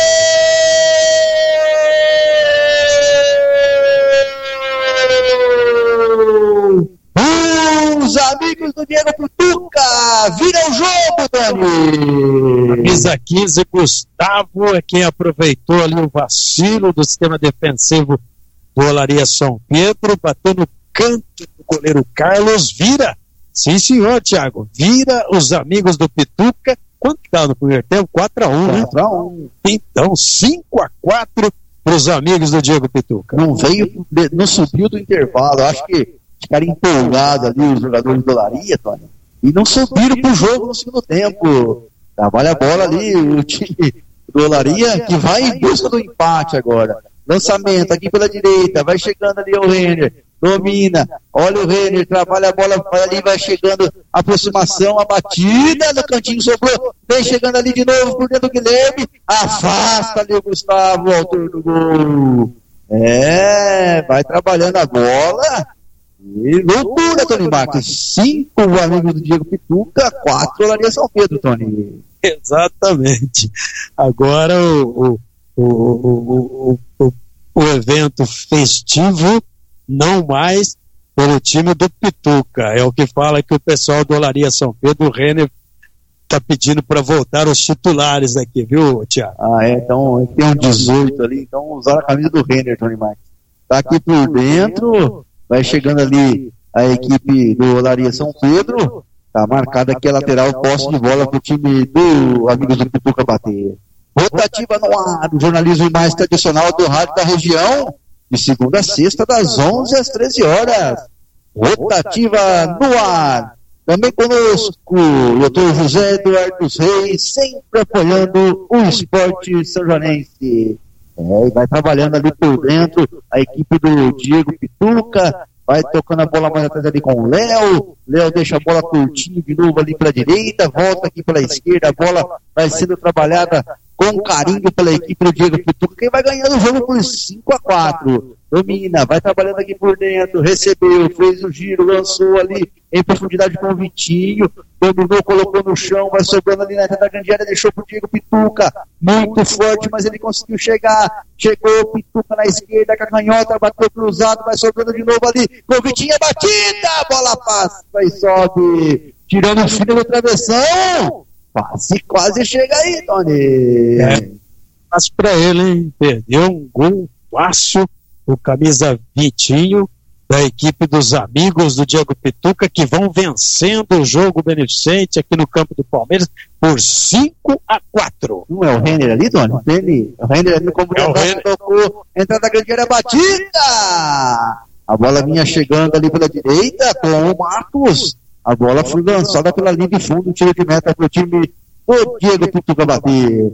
Os amigos do Diego Pituca viram o jogo, Dani! Camisa quinze, Gustavo é quem aproveitou ali o vacilo do sistema defensivo do Olaria São Pedro, bateu no canto do goleiro Carlos, vira, sim senhor, Thiago, vira os amigos do Pituca. Quanto que dá no primeiro tempo? quatro a um, né? quatro a um. Então, cinco a quatro para os amigos do Diego Pituca. Não veio, não subiu do intervalo, acho que ficaram empolgados ali os jogadores do Olaria, Tony, e não subiram pro jogo no segundo tempo. Trabalha a bola ali o time do Olaria, que vai em busca do empate agora. Lançamento aqui pela direita, vai chegando ali o Renner, domina, olha o Renner, trabalha a bola, vai ali, vai chegando, aproximação, a batida no cantinho, sobrou, vem chegando ali de novo por dentro do Guilherme, afasta ali o Gustavo, autor do gol. É, vai trabalhando a bola. E loucura, Tony Marques. Cinco amigos do Diego Pituca, quatro Olaria São Pedro, Tony. Exatamente. Agora o, o, o, o, o, o evento festivo, não mais pelo time do Pituca. É o que fala que o pessoal do Olaria São Pedro, o Renner, está pedindo para voltar os titulares aqui, viu, Thiago? Ah, é, então tem um dezoito ali, então usar a camisa do Renner, Tony Marques. Tá aqui por dentro. Vai chegando ali a equipe do Olaria São Pedro. Tá marcada aqui a lateral, posse de bola para o time do Amigos do Pituca bater. Rotativa no ar, o jornalismo mais tradicional do rádio da região, de segunda a sexta, das onze às treze horas. Rotativa no ar. Também conosco o doutor José Eduardo dos Reis, sempre apoiando o esporte são-joanense. É, e vai trabalhando ali por dentro a equipe do Diego Pituca, vai tocando a bola mais atrás ali com o Léo, Léo deixa a bola curtinho de novo ali para a direita, volta aqui pela esquerda, a bola vai sendo trabalhada com carinho pela equipe do Diego Pituca, quem vai ganhando o jogo por cinco a quatro, domina, vai trabalhando aqui por dentro, recebeu, fez o giro, lançou ali em profundidade com o Vitinho, dominou, colocou no chão, vai sobrando ali na entrada da grande área, deixou pro Diego Pituca, muito forte, mas ele conseguiu chegar, chegou o Pituca na esquerda, com a canhota, bateu cruzado, vai sobrando de novo ali, com o Vitinho, é batida, a bola passa e sobe, tirando o filho do travessão, quase, quase chega aí, Tony. É, mas pra ele, hein, perdeu um gol fácil, o camisa Vitinho, da equipe dos amigos do Diego Pituca, que vão vencendo o jogo beneficente aqui no campo do Palmeiras por cinco a quatro. Não é o Renner ali, Tony? O Renner, o Renner ali no campo de ataque, tocou, entrada da grande área, batida! A bola vinha chegando ali pela direita com o Marcos. A bola foi lançada pela linha de fundo, tiro de meta para o time do Diego Pituca bater.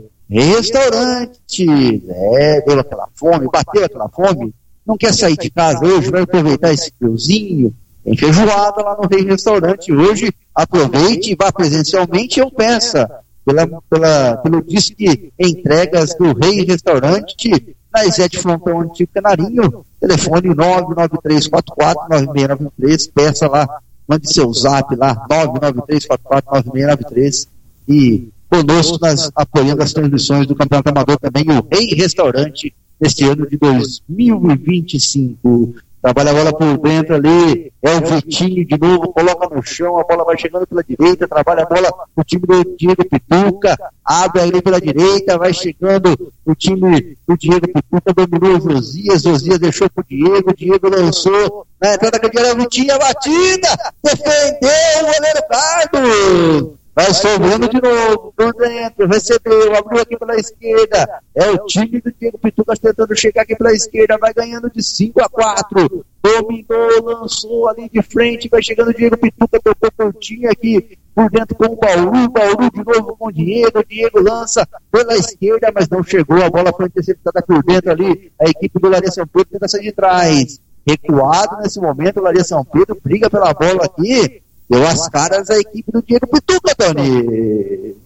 Restaurante, é, deu aquela fome, bateu aquela fome. Não quer sair de casa hoje, vai aproveitar esse friozinho, tem feijoada lá no Rei Restaurante hoje, aproveite e vá presencialmente ou peça pela, pela, pelo disque entregas do Rei Restaurante na Izete Frontão Antigo Canarinho, telefone nove nove três quatro quatro nove seis nove três, peça lá, mande seu zap lá, nove nove três quatro quatro nove seis nove três, e conosco nas, apoiando as transmissões do Campeonato Amador também, o Rei Restaurante, neste ano de dois mil e vinte e cinco. Trabalha a bola por dentro ali, é o Vitinho de novo, coloca no chão, a bola vai chegando pela direita, trabalha a bola o time do Diego Pituca, abre ali pela direita, vai chegando o time do Diego Pituca, dominou o Josias, Josias deixou pro Diego, o Diego lançou, na entrada que era o Vitinho, a batida, defendeu o goleiro Carlos, vai sobrando de novo, por dentro, recebeu, abriu aqui pela esquerda, é o time do Diego Pituca tentando chegar aqui pela esquerda, vai ganhando de cinco a quatro, dominou, lançou ali de frente, vai chegando o Diego Pituca, tocou curtinho aqui, por dentro com o Bauru, Bauru de novo com o Diego, o Diego lança pela esquerda, mas não chegou, a bola foi interceptada por dentro ali, a equipe do Laria São Pedro tenta sair de trás, recuado nesse momento, o Laria São Pedro briga pela bola aqui, deu as caras à equipe do Diego Pituca, Tony.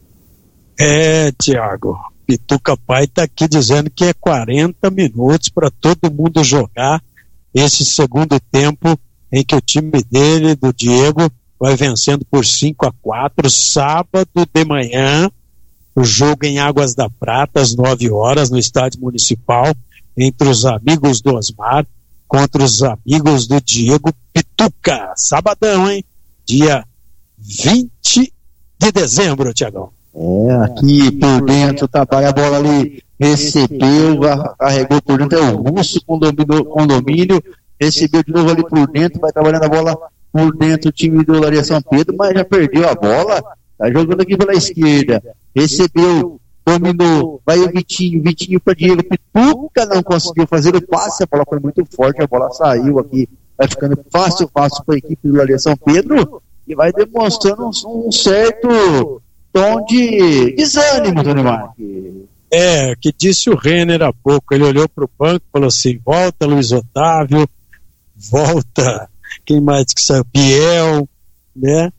É, Tiago, Pituca Pai está aqui dizendo que é quarenta minutos para todo mundo jogar esse segundo tempo em que o time dele, do Diego, vai vencendo por cinco a quatro, sábado de manhã, o jogo em Águas da Prata, às nove horas, no estádio municipal, entre os amigos do Osmar contra os amigos do Diego Pituca. Sabadão, hein? Dia vinte de dezembro, Tiagão. É, aqui por dentro, trabalha a bola ali, recebeu, carregou por dentro, é o Russo com domínio, com domínio, recebeu de novo ali por dentro, vai trabalhando a bola por dentro, o time do Laria São Pedro, mas já perdeu a bola, tá jogando aqui pela esquerda, recebeu, dominou, vai o Vitinho, Vitinho para Diego Pituca, não conseguiu fazer o passe, a bola foi muito forte, a bola saiu aqui, vai ficando fácil, fácil para a equipe do Laria São Pedro, e vai demonstrando um, um certo tom de desânimo, Tony Marques. É, que disse o Renner há pouco, ele olhou para o banco e falou assim, volta Luiz Otávio, volta, quem mais que saiu, Biel, né,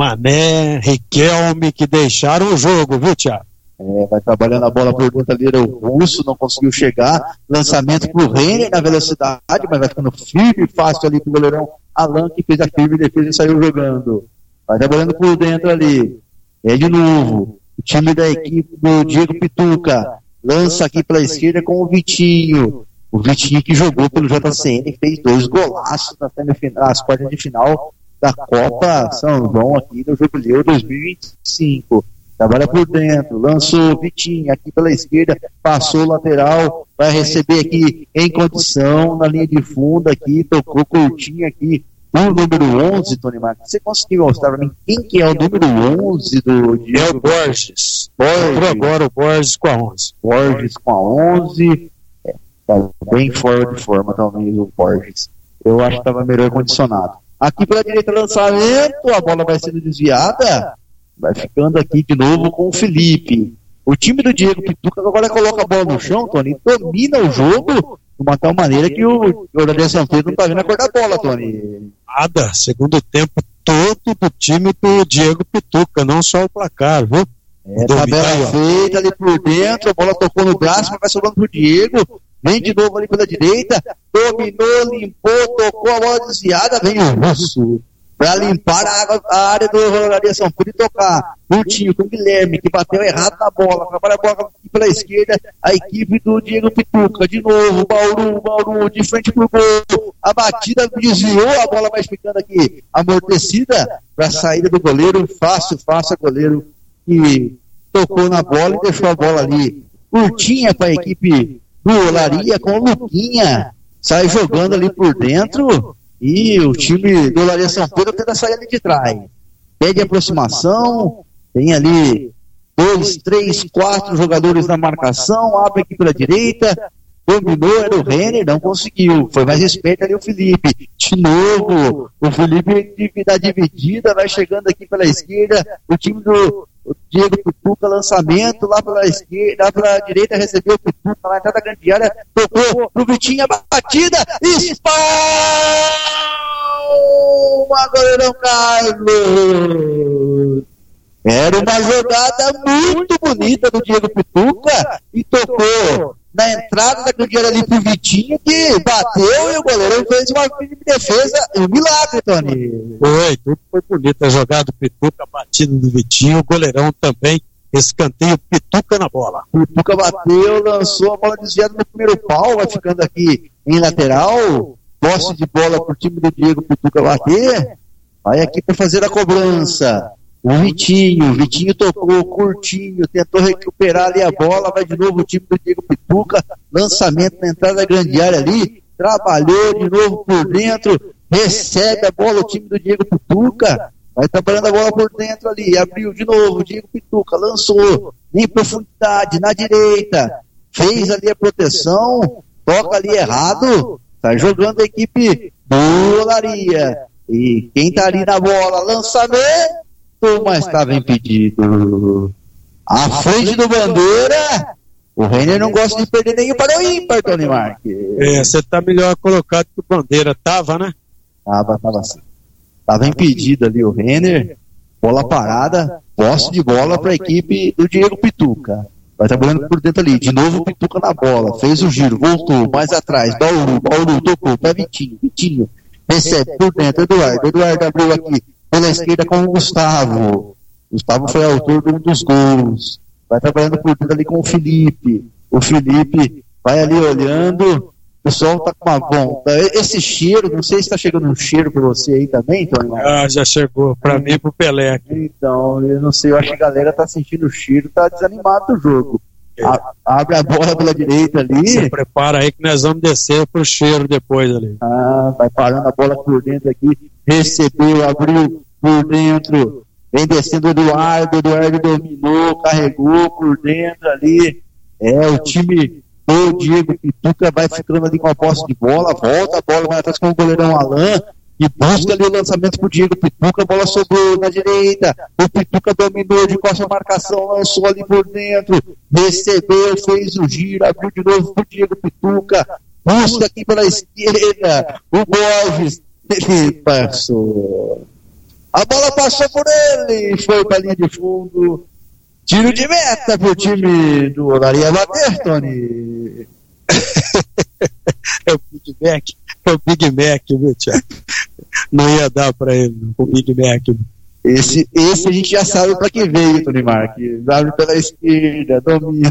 Mané, Riquelme, que deixaram o jogo, viu, Thiago? É, vai trabalhando a bola por dentro ali, era o Russo, não conseguiu chegar, lançamento pro Renner na velocidade, mas vai ficando firme e fácil ali pro goleirão Alan, que fez a firme defesa e saiu jogando. Vai trabalhando por dentro ali, é de novo, o time da equipe do Diego Pituca, lança aqui pela esquerda com o Vitinho, o Vitinho que jogou pelo J C N, fez dois golaços nas, nas quartas de final da Copa São João aqui no Jubileu dois mil e vinte e cinco. Trabalha por dentro, lançou o Vitinho aqui pela esquerda, passou o lateral, vai receber aqui em condição, na linha de fundo aqui, tocou curtinho aqui, o número onze, Tony Marques. Você conseguiu mostrar para mim quem que é o número onze do Diego? É o Borges. Borges. Agora o Borges com a onze. Borges com a onze, é, tá bem fora de forma talvez o Borges. Eu acho que estava melhor condicionado. Aqui pela direita, lançamento, a bola vai sendo desviada. Vai ficando aqui de novo com o Felipe. O time do Diego Pituca agora coloca a bola no chão, Tony, domina o jogo de uma tal maneira que o Laria São Pedro não está vendo a cor da bola, Tony. Nada, segundo tempo todo do time do Diego Pituca, não só o placar, viu? É, tabela feita ali por dentro, a bola tocou no braço, mas vai sobrando pro Diego, vem de novo ali pela direita, dominou, limpou, tocou a bola desviada, vem o Russo para limpar a, água, a área do Laria São Pedro e tocar. Curtinho com o Guilherme, que bateu errado na bola, trabalha a bola pela esquerda, a equipe do Diego Pituca, de novo, Bauru, Bauru, de frente pro gol, a batida desviou, a bola vai ficando aqui amortecida para a saída do goleiro, fácil, fácil, goleiro que tocou na bola e deixou a bola ali. Curtinha para a equipe do Olaria com o Luquinha, sai jogando ali por dentro. E o time do Laria São Pedro tenta sair ali de trás. Pede aproximação, tem ali dois, três, quatro jogadores na marcação, abre aqui pela direita, dominou, era o Renner, não conseguiu. Foi mais esperto ali o Felipe. De novo, o Felipe da dividida, vai chegando aqui pela esquerda, o time do o Diego Pituca, lançamento lá pela esquerda, lá pela direita, recebeu o Pituca lá na entrada da grande área, tocou pro Vitinho, a batida, espalma, goleirão Carlos. Era uma jogada muito bonita do Diego Pituca e tocou na entrada da grande área ali pro Vitinho, que bateu e o goleirão fez uma defesa, um milagre, Tony. Foi, tudo foi bonito, a jogada do Pituca, a batida do Vitinho, o goleirão também, escanteio, Pituca na bola. Pituca bateu, lançou a bola desviada no primeiro pau, vai ficando aqui em lateral, posse de bola pro time do Diego Pituca bater, vai aqui para fazer a cobrança. O Vitinho, o Vitinho tocou curtinho, tentou recuperar ali a bola, vai de novo o time do Diego Pituca, lançamento na entrada da grande área ali, trabalhou de novo por dentro, recebe a bola o time do Diego Pituca, vai trabalhando a bola por dentro ali, abriu de novo o Diego Pituca, lançou em profundidade, na direita, fez ali a proteção, toca ali errado, tá jogando a equipe do Olaria, e quem tá ali na bola, lançamento, mas estava impedido. À frente do Bandeira, o Renner não gosta de perder nenhum para o ímpar, Tony Marques. É, você tá melhor colocado que o Bandeira, tava, né? Tava, tava assim. Tava impedido ali o Renner, bola parada, posse de bola para a equipe do Diego Pituca. Vai trabalhando por dentro ali, de novo o Pituca na bola, fez o giro, voltou, mais atrás, Bauru, Bauru, tocou, para Vitinho, Vitinho, recebe por dentro, Eduardo, Eduardo abriu aqui, pela esquerda com o Gustavo. Gustavo foi autor de um dos gols. Vai trabalhando por dentro ali com o Felipe. O Felipe vai ali olhando. O pessoal tá com uma bomba. Esse cheiro, não sei se tá chegando um cheiro pra você aí também, Tony. Ah, já chegou. Pra mim e pro Pelé. Então, eu não sei, eu acho que a galera tá sentindo o cheiro, tá desanimado do jogo. É. A, abre a bola pela direita ali. Se prepara aí que nós vamos descer pro cheiro depois ali. Ah, vai parando a bola por dentro aqui. Recebeu, abriu por dentro, vem descendo o Eduardo, Eduardo dominou, carregou por dentro ali, é o time do Diego Pituca vai ficando ali com a posse de bola, volta a bola, vai atrás com o goleirão Alain, e busca ali o lançamento pro Diego Pituca, a bola sobrou na direita, o Pituca dominou de costa a marcação, lançou ali por dentro, recebeu, fez o giro, abriu de novo pro Diego Pituca, busca aqui pela esquerda, o Borges, ele passou, a bola passou por ele, foi para a linha de fundo, tiro de meta pro time do Olaria bater, Tony. É o Big Mac, é o Big Mac, viu, Thiago? Não ia dar para ele, o Big Mac. Esse, esse a gente já sabe para que veio, Tony Marques, abre pela esquerda, domina.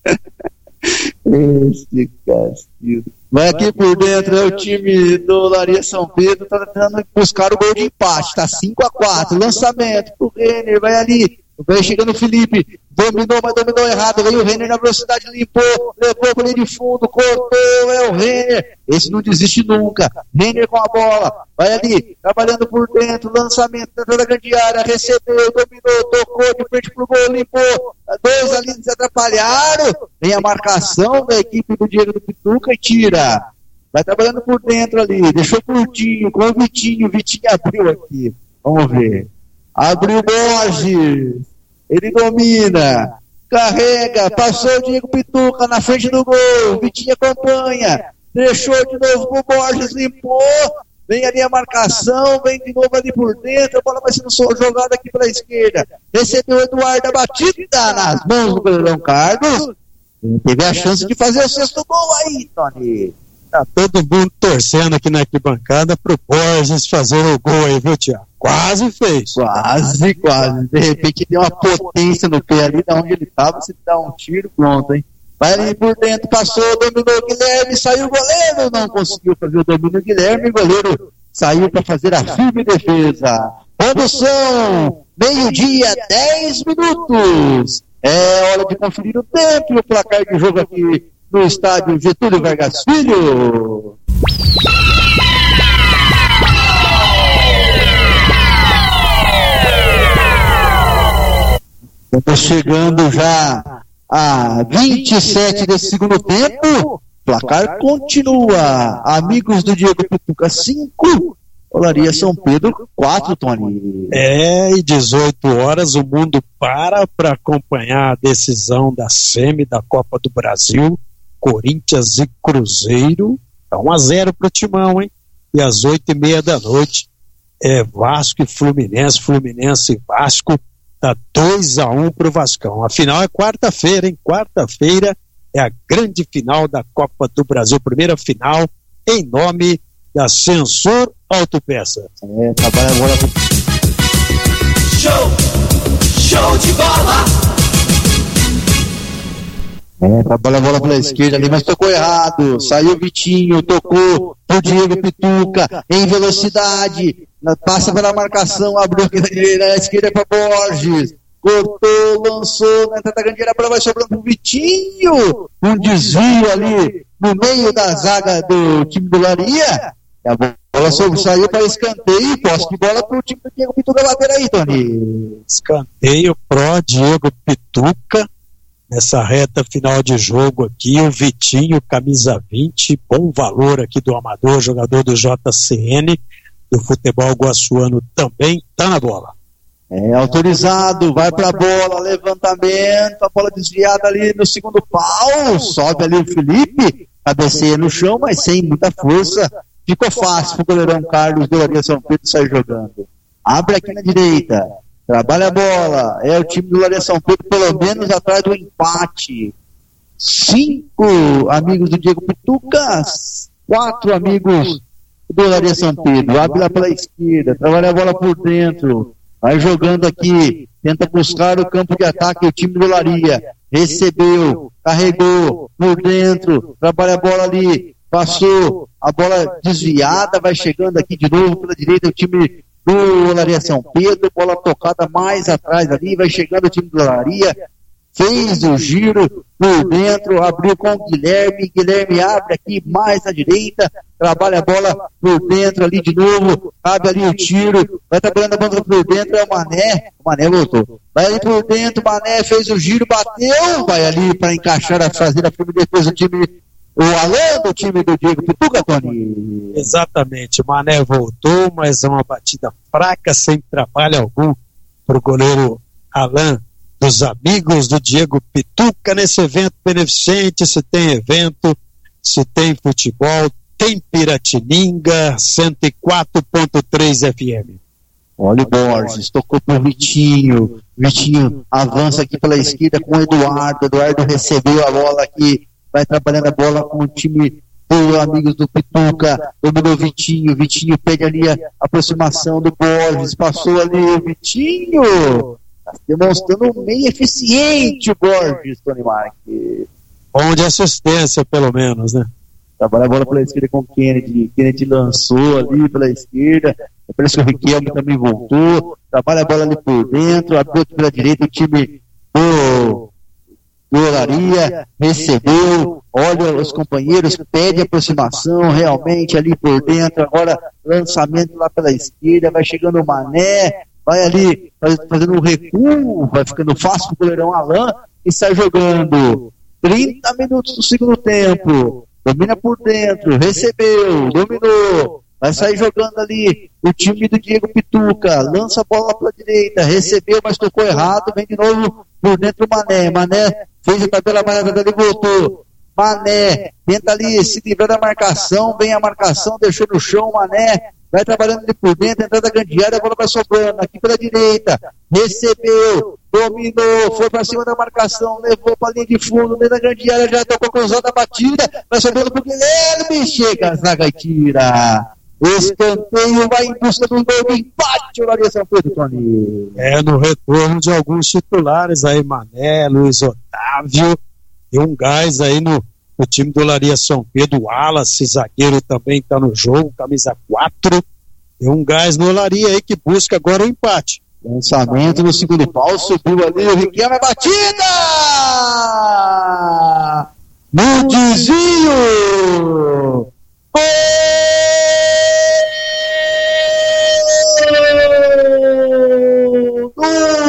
Esse Castilho. Vai aqui por dentro, é o time do Olaria São Pedro, tá tentando buscar o gol de empate, tá cinco a quatro, lançamento pro Renner, vai ali, vai chegando o Felipe, dominou, mas dominou errado, veio o Renner na velocidade, limpou, levou por ali de fundo, cortou, é o Renner, esse não desiste nunca, Renner com a bola, vai ali, trabalhando por dentro, lançamento dentro da grande área, recebeu, dominou, tocou de frente pro gol, limpou, dois ali se atrapalharam, vem a marcação da equipe do Diego do Pituca e tira, vai trabalhando por dentro ali, deixou curtinho, com o Vitinho, o Vitinho abriu aqui, vamos ver, abriu o Borges, ele domina, carrega, passou o Diego Pituca na frente do gol, Vitinho acompanha, deixou de novo pro Borges, limpou, vem ali a marcação, vem de novo ali por dentro, a bola vai sendo jogada aqui pela esquerda, recebeu o Eduardo, a batida nas mãos do goleirão Carlos, teve a chance de fazer o sexto gol aí, Tony. Tá todo mundo torcendo aqui na arquibancada pro Borges fazer o gol aí, viu, Tiago? Quase fez. Quase, quase. De repente deu uma potência no pé ali, da onde ele tava, se dá um tiro, pronto, hein? Vai ali por dentro, passou, dominou o Guilherme, saiu o goleiro, não conseguiu fazer o domínio do Guilherme, o goleiro saiu para fazer a firme defesa. Produção, meio-dia, dez minutos. É hora de conferir o tempo e o placar de jogo aqui no estádio Getúlio Vargas Filho. Estamos chegando já a vinte e sete desse segundo tempo. Placar continua. Amigos do Diego Pituca cinco, Olaria São Pedro quatro, Tony. É, e dezoito horas o mundo para para acompanhar a decisão da semi da Copa do Brasil. Corinthians e Cruzeiro, tá um a zero pro Timão, hein? E às oito e meia da noite é Vasco e Fluminense, Fluminense e Vasco, tá dois a um pro Vascão. A final é quarta-feira, hein? Quarta-feira, é a grande final da Copa do Brasil, primeira final em nome da Sensor Autopeça. É, trabalha agora. Show! Show de bola! É, trabalha a bola pela esquerda ali, mas tocou errado. Saiu o Vitinho, tocou pro Diego Pituca em velocidade. Passa pela marcação, abriu aqui na direita, na esquerda para Borges. Cortou, lançou, na entrada da grande área, a bola vai sobrando pro Vitinho. Um desvio ali no meio da zaga do time do Laria. A bola saiu para escanteio. Posse de bola pro time do Diego Pituca bater aí, Tony. Escanteio pro Diego Pituca. Nessa reta final de jogo aqui, o Vitinho, camisa vinte, bom valor aqui do Amador, jogador do J C N, do futebol guaçuano, também tá na bola. É autorizado, vai pra bola, levantamento, a bola desviada ali no segundo pau, sobe ali o Felipe, cabeceia no chão, mas sem muita força, ficou fácil pro goleirão Carlos do Laria São Pedro sair jogando. Abre aqui na direita. Trabalha a bola, é o time do Laria São Pedro pelo menos atrás do empate. Cinco amigos do Diego Pituca, quatro amigos do Laria São Pedro. Abre lá pela esquerda, trabalha a bola por dentro, vai jogando aqui, tenta buscar o campo de ataque, o time do Laria. Recebeu, carregou por dentro, trabalha a bola ali, passou, a bola desviada, vai chegando aqui de novo pela direita, o time do Laria São Pedro, bola tocada mais atrás ali, vai chegando o time do Laria, fez o giro por dentro, abriu com o Guilherme, Guilherme abre aqui mais à direita, trabalha a bola por dentro ali de novo, abre ali o tiro, vai trabalhando a bola por dentro, é o Mané, o Mané voltou, vai ali por dentro, Mané fez o giro, bateu, vai ali para encaixar a traseira, depois o time o Alan do time do Diego Pituca, Tony. Exatamente, o Mané voltou, mas é uma batida fraca, sem trabalho algum para o goleiro Alan, dos amigos do Diego Pituca, nesse evento beneficente. Se tem evento, se tem futebol, tem Piratininga, cento e quatro ponto três F M. Olha o Borges, tocou pro Vitinho, Vitinho avança aqui pela esquerda com o Eduardo, Eduardo recebeu a bola aqui, vai trabalhando a bola com o time do amigos do Pituca, dominou o Vitinho, Vitinho pede ali a aproximação do Borges, passou ali o Vitinho, tá demonstrando um meio eficiente o Borges, Tony Marques. Bom de assistência, pelo menos, né? Trabalha a bola pela esquerda com o Kennedy, Kennedy lançou ali pela esquerda, parece que o Riquelme também voltou, trabalha a bola ali por dentro, abriu pela direita o time do do Laria, recebeu, olha os companheiros, pede aproximação realmente ali por dentro, agora lançamento lá pela esquerda, vai chegando o Mané, vai ali fazendo um recuo, vai ficando fácil pro goleirão Alan e sai jogando. trinta minutos do segundo tempo, domina por dentro, recebeu, dominou, vai sair jogando ali o time do Diego Pituca, lança a bola pela direita, recebeu, mas tocou errado, vem de novo por dentro o Mané, Mané fez a tabela mais atrás e voltou, Mané tenta ali se livrar da marcação, vem a marcação, deixou no chão, Mané vai trabalhando ali por dentro, entrada da grande área, a bola vai sobrando, aqui pela direita, recebeu, dominou, foi para cima da marcação, levou para a linha de fundo, dentro da grande área, já tocou cruzada a batida, vai sobrando pro Guilherme, chega a zaga e tira. Escanteio, vai em busca do gol do empate, o Laria São Pedro, Tony. É, no retorno de alguns titulares aí, Mané, Luiz Otávio, e um gás aí no, no time do Laria São Pedro, o Wallace, zagueiro também está no jogo, camisa quatro, e um gás no Laria aí que busca agora o empate. Lançamento no segundo pau, subiu ali, o Riquelme, batida! No desvio! Gol! Do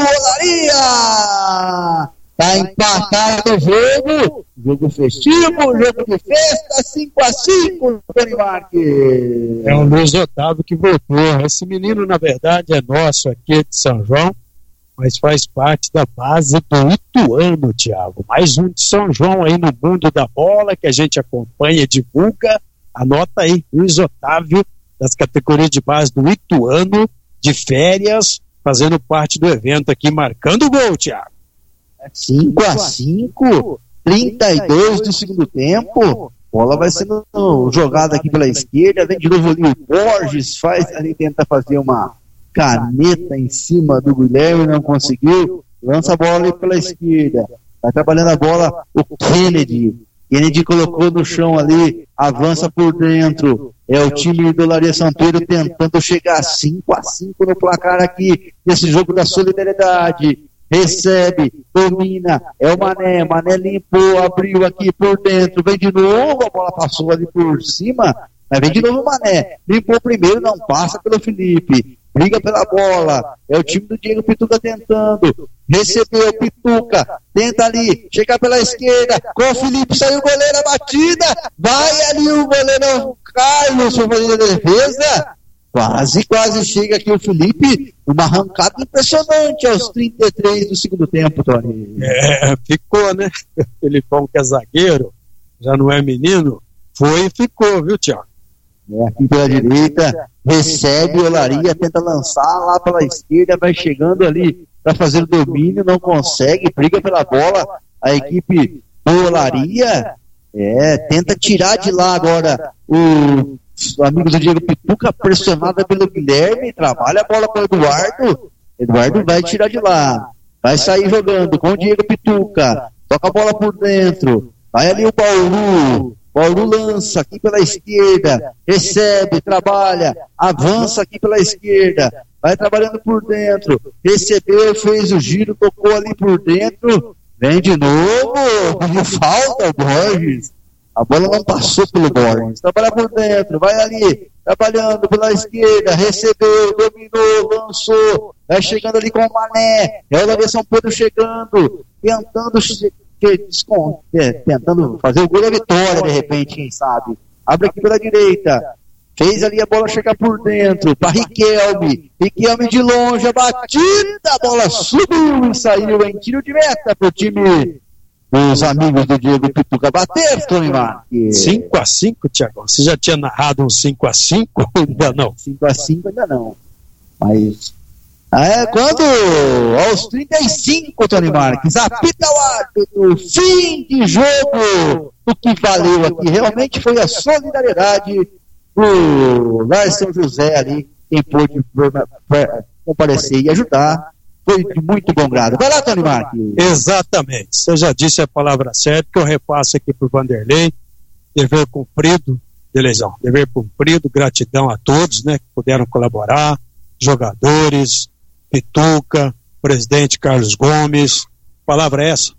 Laria! Tá empatado o jogo, jogo festivo, jogo de festa, cinco a cinco, Tony Marques. É o Luiz Otávio que voltou. Esse menino, na verdade, é nosso aqui de São João, mas faz parte da base do Ituano, Thiago. Mais um de São João aí no mundo da bola, que a gente acompanha e divulga. Anota aí, Luiz Otávio, das categorias de base do Ituano, de férias, fazendo parte do evento aqui, marcando o gol, Thiago. cinco a cinco, trinta e dois do segundo tempo. Bola vai sendo jogada aqui pela esquerda, vem de novo ali o Borges, faz ali, tenta fazer uma caneta em cima do Guilherme, não conseguiu, lança a bola ali pela esquerda, vai trabalhando a bola o Kennedy, Kennedy colocou no chão ali, avança por dentro, é o time do Olaria São Pedro tentando chegar cinco a cinco no placar aqui, nesse jogo da solidariedade. Recebe, domina, é o Mané, Mané limpou, abriu aqui por dentro, vem de novo, a bola passou ali por cima, mas vem de novo o Mané, limpou primeiro, não passa pelo Felipe, briga pela bola, é o time do Diego Pituca tentando, recebeu, Pituca, tenta ali, chega pela esquerda, com o Felipe, saiu o goleiro, a batida, vai ali o goleiro Carlos, para fazer a defesa, quase, quase chega aqui o Felipe, uma arrancada impressionante aos trinta e três do segundo tempo, Tony. É, ficou, né? O Felipão, que é zagueiro, já não é menino, foi e ficou, viu, Thiago? É, aqui pela direita, recebe o Olaria, tenta lançar lá pela esquerda, vai chegando ali para fazer o domínio, não consegue, briga pela bola, a equipe do Olaria, é, tenta tirar de lá agora o amigo do Diego Pituca, pressionada pelo Guilherme, trabalha a bola para o Eduardo, Eduardo vai tirar de lá, vai sair jogando com o Diego Pituca, toca a bola por dentro, vai ali o Bauru, Bauru lança aqui pela esquerda, recebe, trabalha, avança aqui pela esquerda, vai trabalhando por dentro, recebeu, fez o giro, tocou ali por dentro, vem de novo, falta o Borges. A bola não passou pelo Borges, trabalha por dentro, vai ali, trabalhando pela esquerda, recebeu, dominou, lançou, vai chegando ali com o Mané, é o Olaria São Pedro chegando, tentando, é, tentando fazer o gol da vitória de repente, quem sabe, abre aqui pela direita, fez ali a bola chegar por dentro, para Riquelme, Riquelme de longe, a batida, a bola subiu e saiu em tiro de meta pro time os amigos do Diego Pituca bater, Tony Marques. cinco a cinco, Thiago? Você já tinha narrado um cinco a cinco? Ainda não. cinco a cinco ainda não. Mas é quando aos trinta e cinco, Tony Marques, apita o árbitro, fim de jogo. O que valeu aqui realmente foi a solidariedade do Lar São José ali, quem pôde comparecer e ajudar. Foi de muito bom grado. Vai lá, Tony Marques. Exatamente. Você já disse a palavra certa, que eu repasso aqui para o Vanderlei. Dever cumprido, Delezão. Dever cumprido, gratidão a todos, né, que puderam colaborar, jogadores, Pituca, presidente Carlos Gomes. Palavra é essa?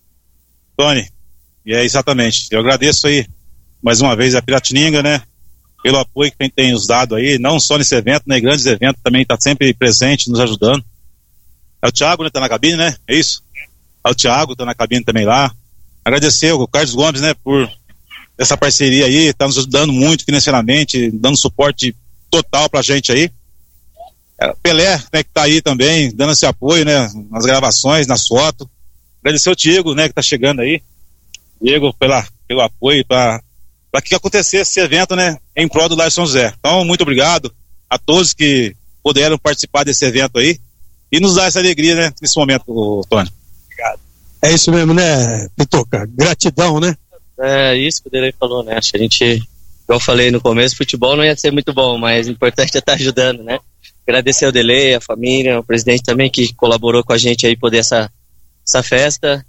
Tony, e é exatamente. Eu agradeço aí, mais uma vez, a Piratininga, né, pelo apoio que tem nos dado aí, não só nesse evento, né, grandes eventos, também está sempre presente, nos ajudando. É o Thiago, né, tá na cabine, né? É isso? É o Thiago, tá na cabine também lá. Agradecer ao Carlos Gomes, né, por essa parceria aí, tá nos ajudando muito financeiramente, dando suporte total pra gente aí. É, Pelé, né, que tá aí também, dando esse apoio, né, nas gravações, nas fotos. Agradecer ao Diego, né, que tá chegando aí. Diego, pela, pelo apoio, pra, pra que acontecesse esse evento, né, em prol do Lar São José. Então, muito obrigado a todos que puderam participar desse evento aí. E nos dá essa alegria, né, nesse momento, Tony. Obrigado. É isso mesmo, né, Pituca? Gratidão, né? É isso que o Delei falou, né? Acho que a gente, igual eu falei no começo, futebol não ia ser muito bom, mas o importante é estar ajudando, né? Agradecer ao Delei, a família, o presidente também que colaborou com a gente aí poder essa, essa festa.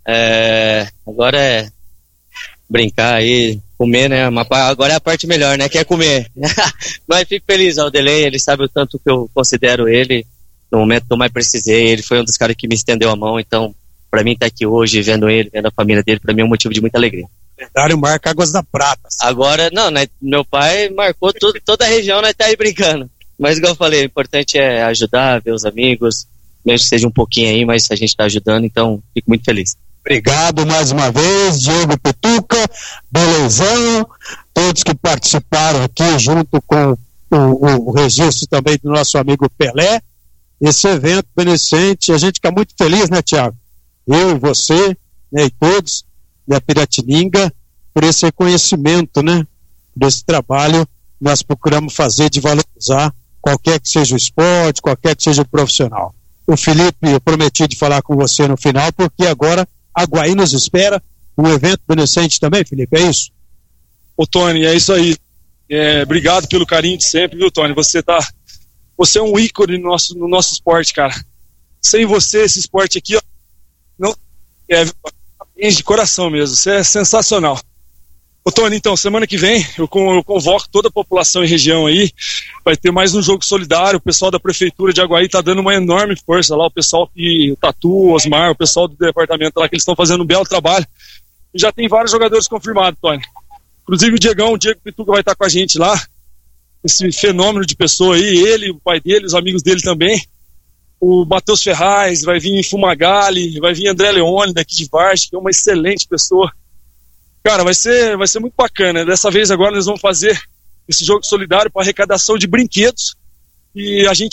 É, agora é brincar aí, comer, né? Uma, agora é a parte melhor, né? Que é comer. Mas fico feliz ao Delei, ele sabe o tanto que eu considero ele. No momento que eu mais precisei, ele foi um dos caras que me estendeu a mão, então pra mim estar tá aqui hoje, vendo ele, vendo a família dele, pra mim é um motivo de muita alegria. Dário marca Águas da Prata. Agora, não, né, meu pai marcou tudo, toda a região, nós tá aí brincando, mas igual eu falei, o importante é ajudar, ver os amigos, mesmo que seja um pouquinho aí, mas a gente tá ajudando, então fico muito feliz. Obrigado mais uma vez, Diego Pituca, Belezão, todos que participaram aqui junto com o, o, o registro também do nosso amigo Pelé. Esse evento beneficente, a gente fica muito feliz, né, Thiago? Eu e você, né, e todos da Piratininga, por esse reconhecimento, né, desse trabalho nós procuramos fazer de valorizar qualquer que seja o esporte, qualquer que seja o profissional. O Felipe, eu prometi de falar com você no final, porque agora a Guaí nos espera um evento beneficente também, Felipe, é isso? Ô Tony, é isso aí. É, obrigado pelo carinho de sempre, viu, Tony? Você tá, você é um ícone no nosso, no nosso esporte, cara. Sem você, esse esporte aqui, ó, não, é de coração mesmo, você é sensacional. Ô Tony, então, semana que vem eu convoco toda a população e região aí, vai ter mais um jogo solidário, o pessoal da Prefeitura de Aguaí tá dando uma enorme força lá, o pessoal que, o Tatu, o Osmar, o pessoal do departamento lá, que eles estão fazendo um belo trabalho, e já tem vários jogadores confirmados, Tony. Inclusive o Diegão, o Diego Pituca vai estar com a gente lá, esse fenômeno de pessoa aí, ele, o pai dele, os amigos dele também, o Matheus Ferraz, vai vir Fumagalli, vai vir André Leone daqui de Vargem, que é uma excelente pessoa. Cara, vai ser, vai ser muito bacana. Dessa vez agora nós vamos fazer esse jogo solidário para arrecadação de brinquedos. E a gente